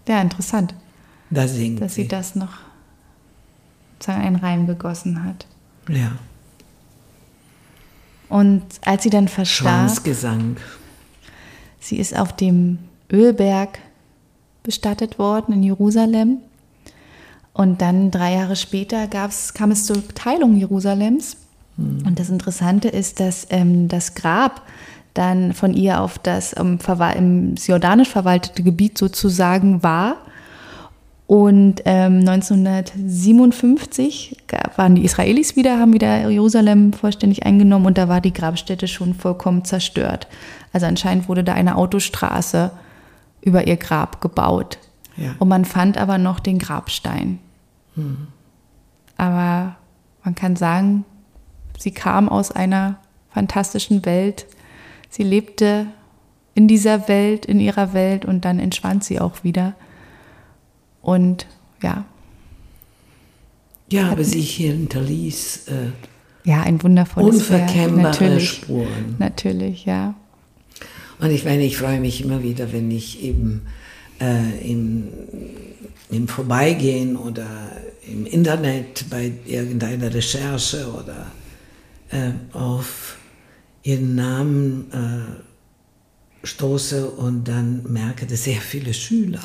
Ja, interessant, Da singt dass sie. sie das noch sozusagen einen Reim gegossen hat. Ja. Und als sie dann verstarb, Schwanzgesang. sie ist auf dem Ölberg bestattet worden in Jerusalem. Und dann drei Jahre später gab's, kam es zur Teilung Jerusalems. Mhm. Und das Interessante ist, dass ähm, das Grab dann von ihr auf das ähm, im jordanisch verwaltete Gebiet sozusagen war. Und ähm, neunzehnhundertsiebenundfünfzig waren die Israelis wieder, haben wieder Jerusalem vollständig eingenommen und da war die Grabstätte schon vollkommen zerstört. Also anscheinend wurde da eine Autostraße über ihr Grab gebaut. Ja. Und man fand aber noch den Grabstein. Mhm. Aber man kann sagen, sie kam aus einer fantastischen Welt. Sie lebte in dieser Welt, in ihrer Welt und dann entschwand sie auch wieder. Und ja. Ja, aber sie hinterließ äh, ja, ein wundervolles unverkennbare Werk. Natürlich, Spuren. Natürlich, ja. Und ich meine, ich freue mich immer wieder, wenn ich eben äh, im, im Vorbeigehen oder im Internet bei irgendeiner Recherche oder äh, auf ihren Namen äh, stoße und dann merke, dass sehr viele Schüler,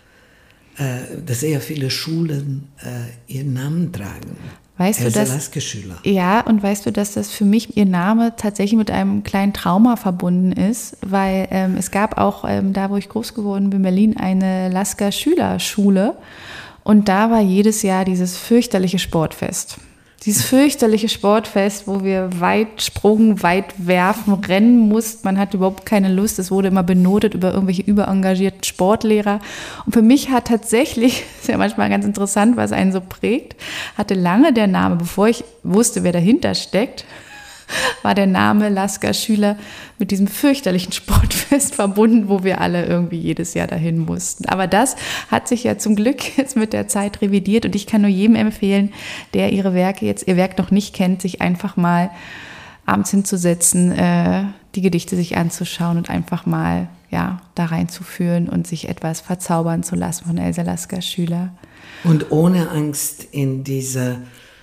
äh, dass sehr viele Schulen äh, ihren Namen tragen. Weißt du, dass, Schüler. Ja, und weißt du, dass das für mich, ihr Name tatsächlich mit einem kleinen Trauma verbunden ist, weil ähm, es gab auch, ähm, da wo ich groß geworden bin, in Berlin, eine Lasker-Schülerschule und da war jedes Jahr dieses fürchterliche Sportfest. Dieses fürchterliche Sportfest, wo wir Weitsprung, Weitwerfen, rennen mussten. Man hatte überhaupt keine Lust. Es wurde immer benotet über irgendwelche überengagierten Sportlehrer. Und für mich hat tatsächlich, ist ja manchmal ganz interessant, was einen so prägt, hatte lange der Name, bevor ich wusste, wer dahinter steckt, war der Name Lasker Schüler mit diesem fürchterlichen Sportfest verbunden, wo wir alle irgendwie jedes Jahr dahin mussten. Aber das hat sich ja zum Glück jetzt mit der Zeit revidiert und ich kann nur jedem empfehlen, der ihre Werke jetzt, ihr Werk noch nicht kennt, sich einfach mal abends hinzusetzen, äh, die Gedichte sich anzuschauen und einfach mal ja, da reinzuführen und sich etwas verzaubern zu lassen von Else Lasker Schüler. Und ohne Angst in diese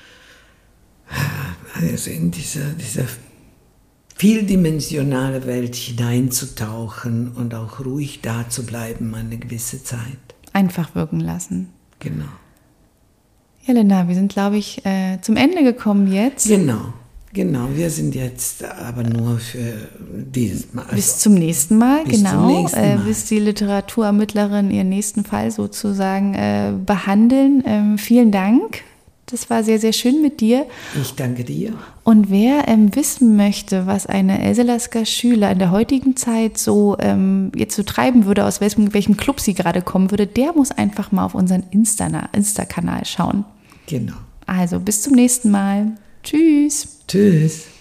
also in diese, diese vieldimensionale Welt hineinzutauchen und auch ruhig da zu bleiben eine gewisse Zeit. Einfach wirken lassen. Genau. Jelena, wir sind, glaube ich, äh, zum Ende gekommen jetzt. Genau, genau. Wir sind jetzt aber nur für dieses Mal. Bis zum nächsten Mal, bis genau. Zum nächsten Mal. Äh, bis die Literaturermittlerin ihren nächsten Fall sozusagen äh, behandeln. Ähm, vielen Dank. Das war sehr, sehr schön mit dir. Ich danke dir. Und wer ähm, wissen möchte, was eine Else Lasker Schüler in der heutigen Zeit so ähm, jetzt so treiben würde, aus welchem, welchem Club sie gerade kommen würde, der muss einfach mal auf unseren Insta- Insta-Kanal schauen. Genau. Also bis zum nächsten Mal. Tschüss. Tschüss.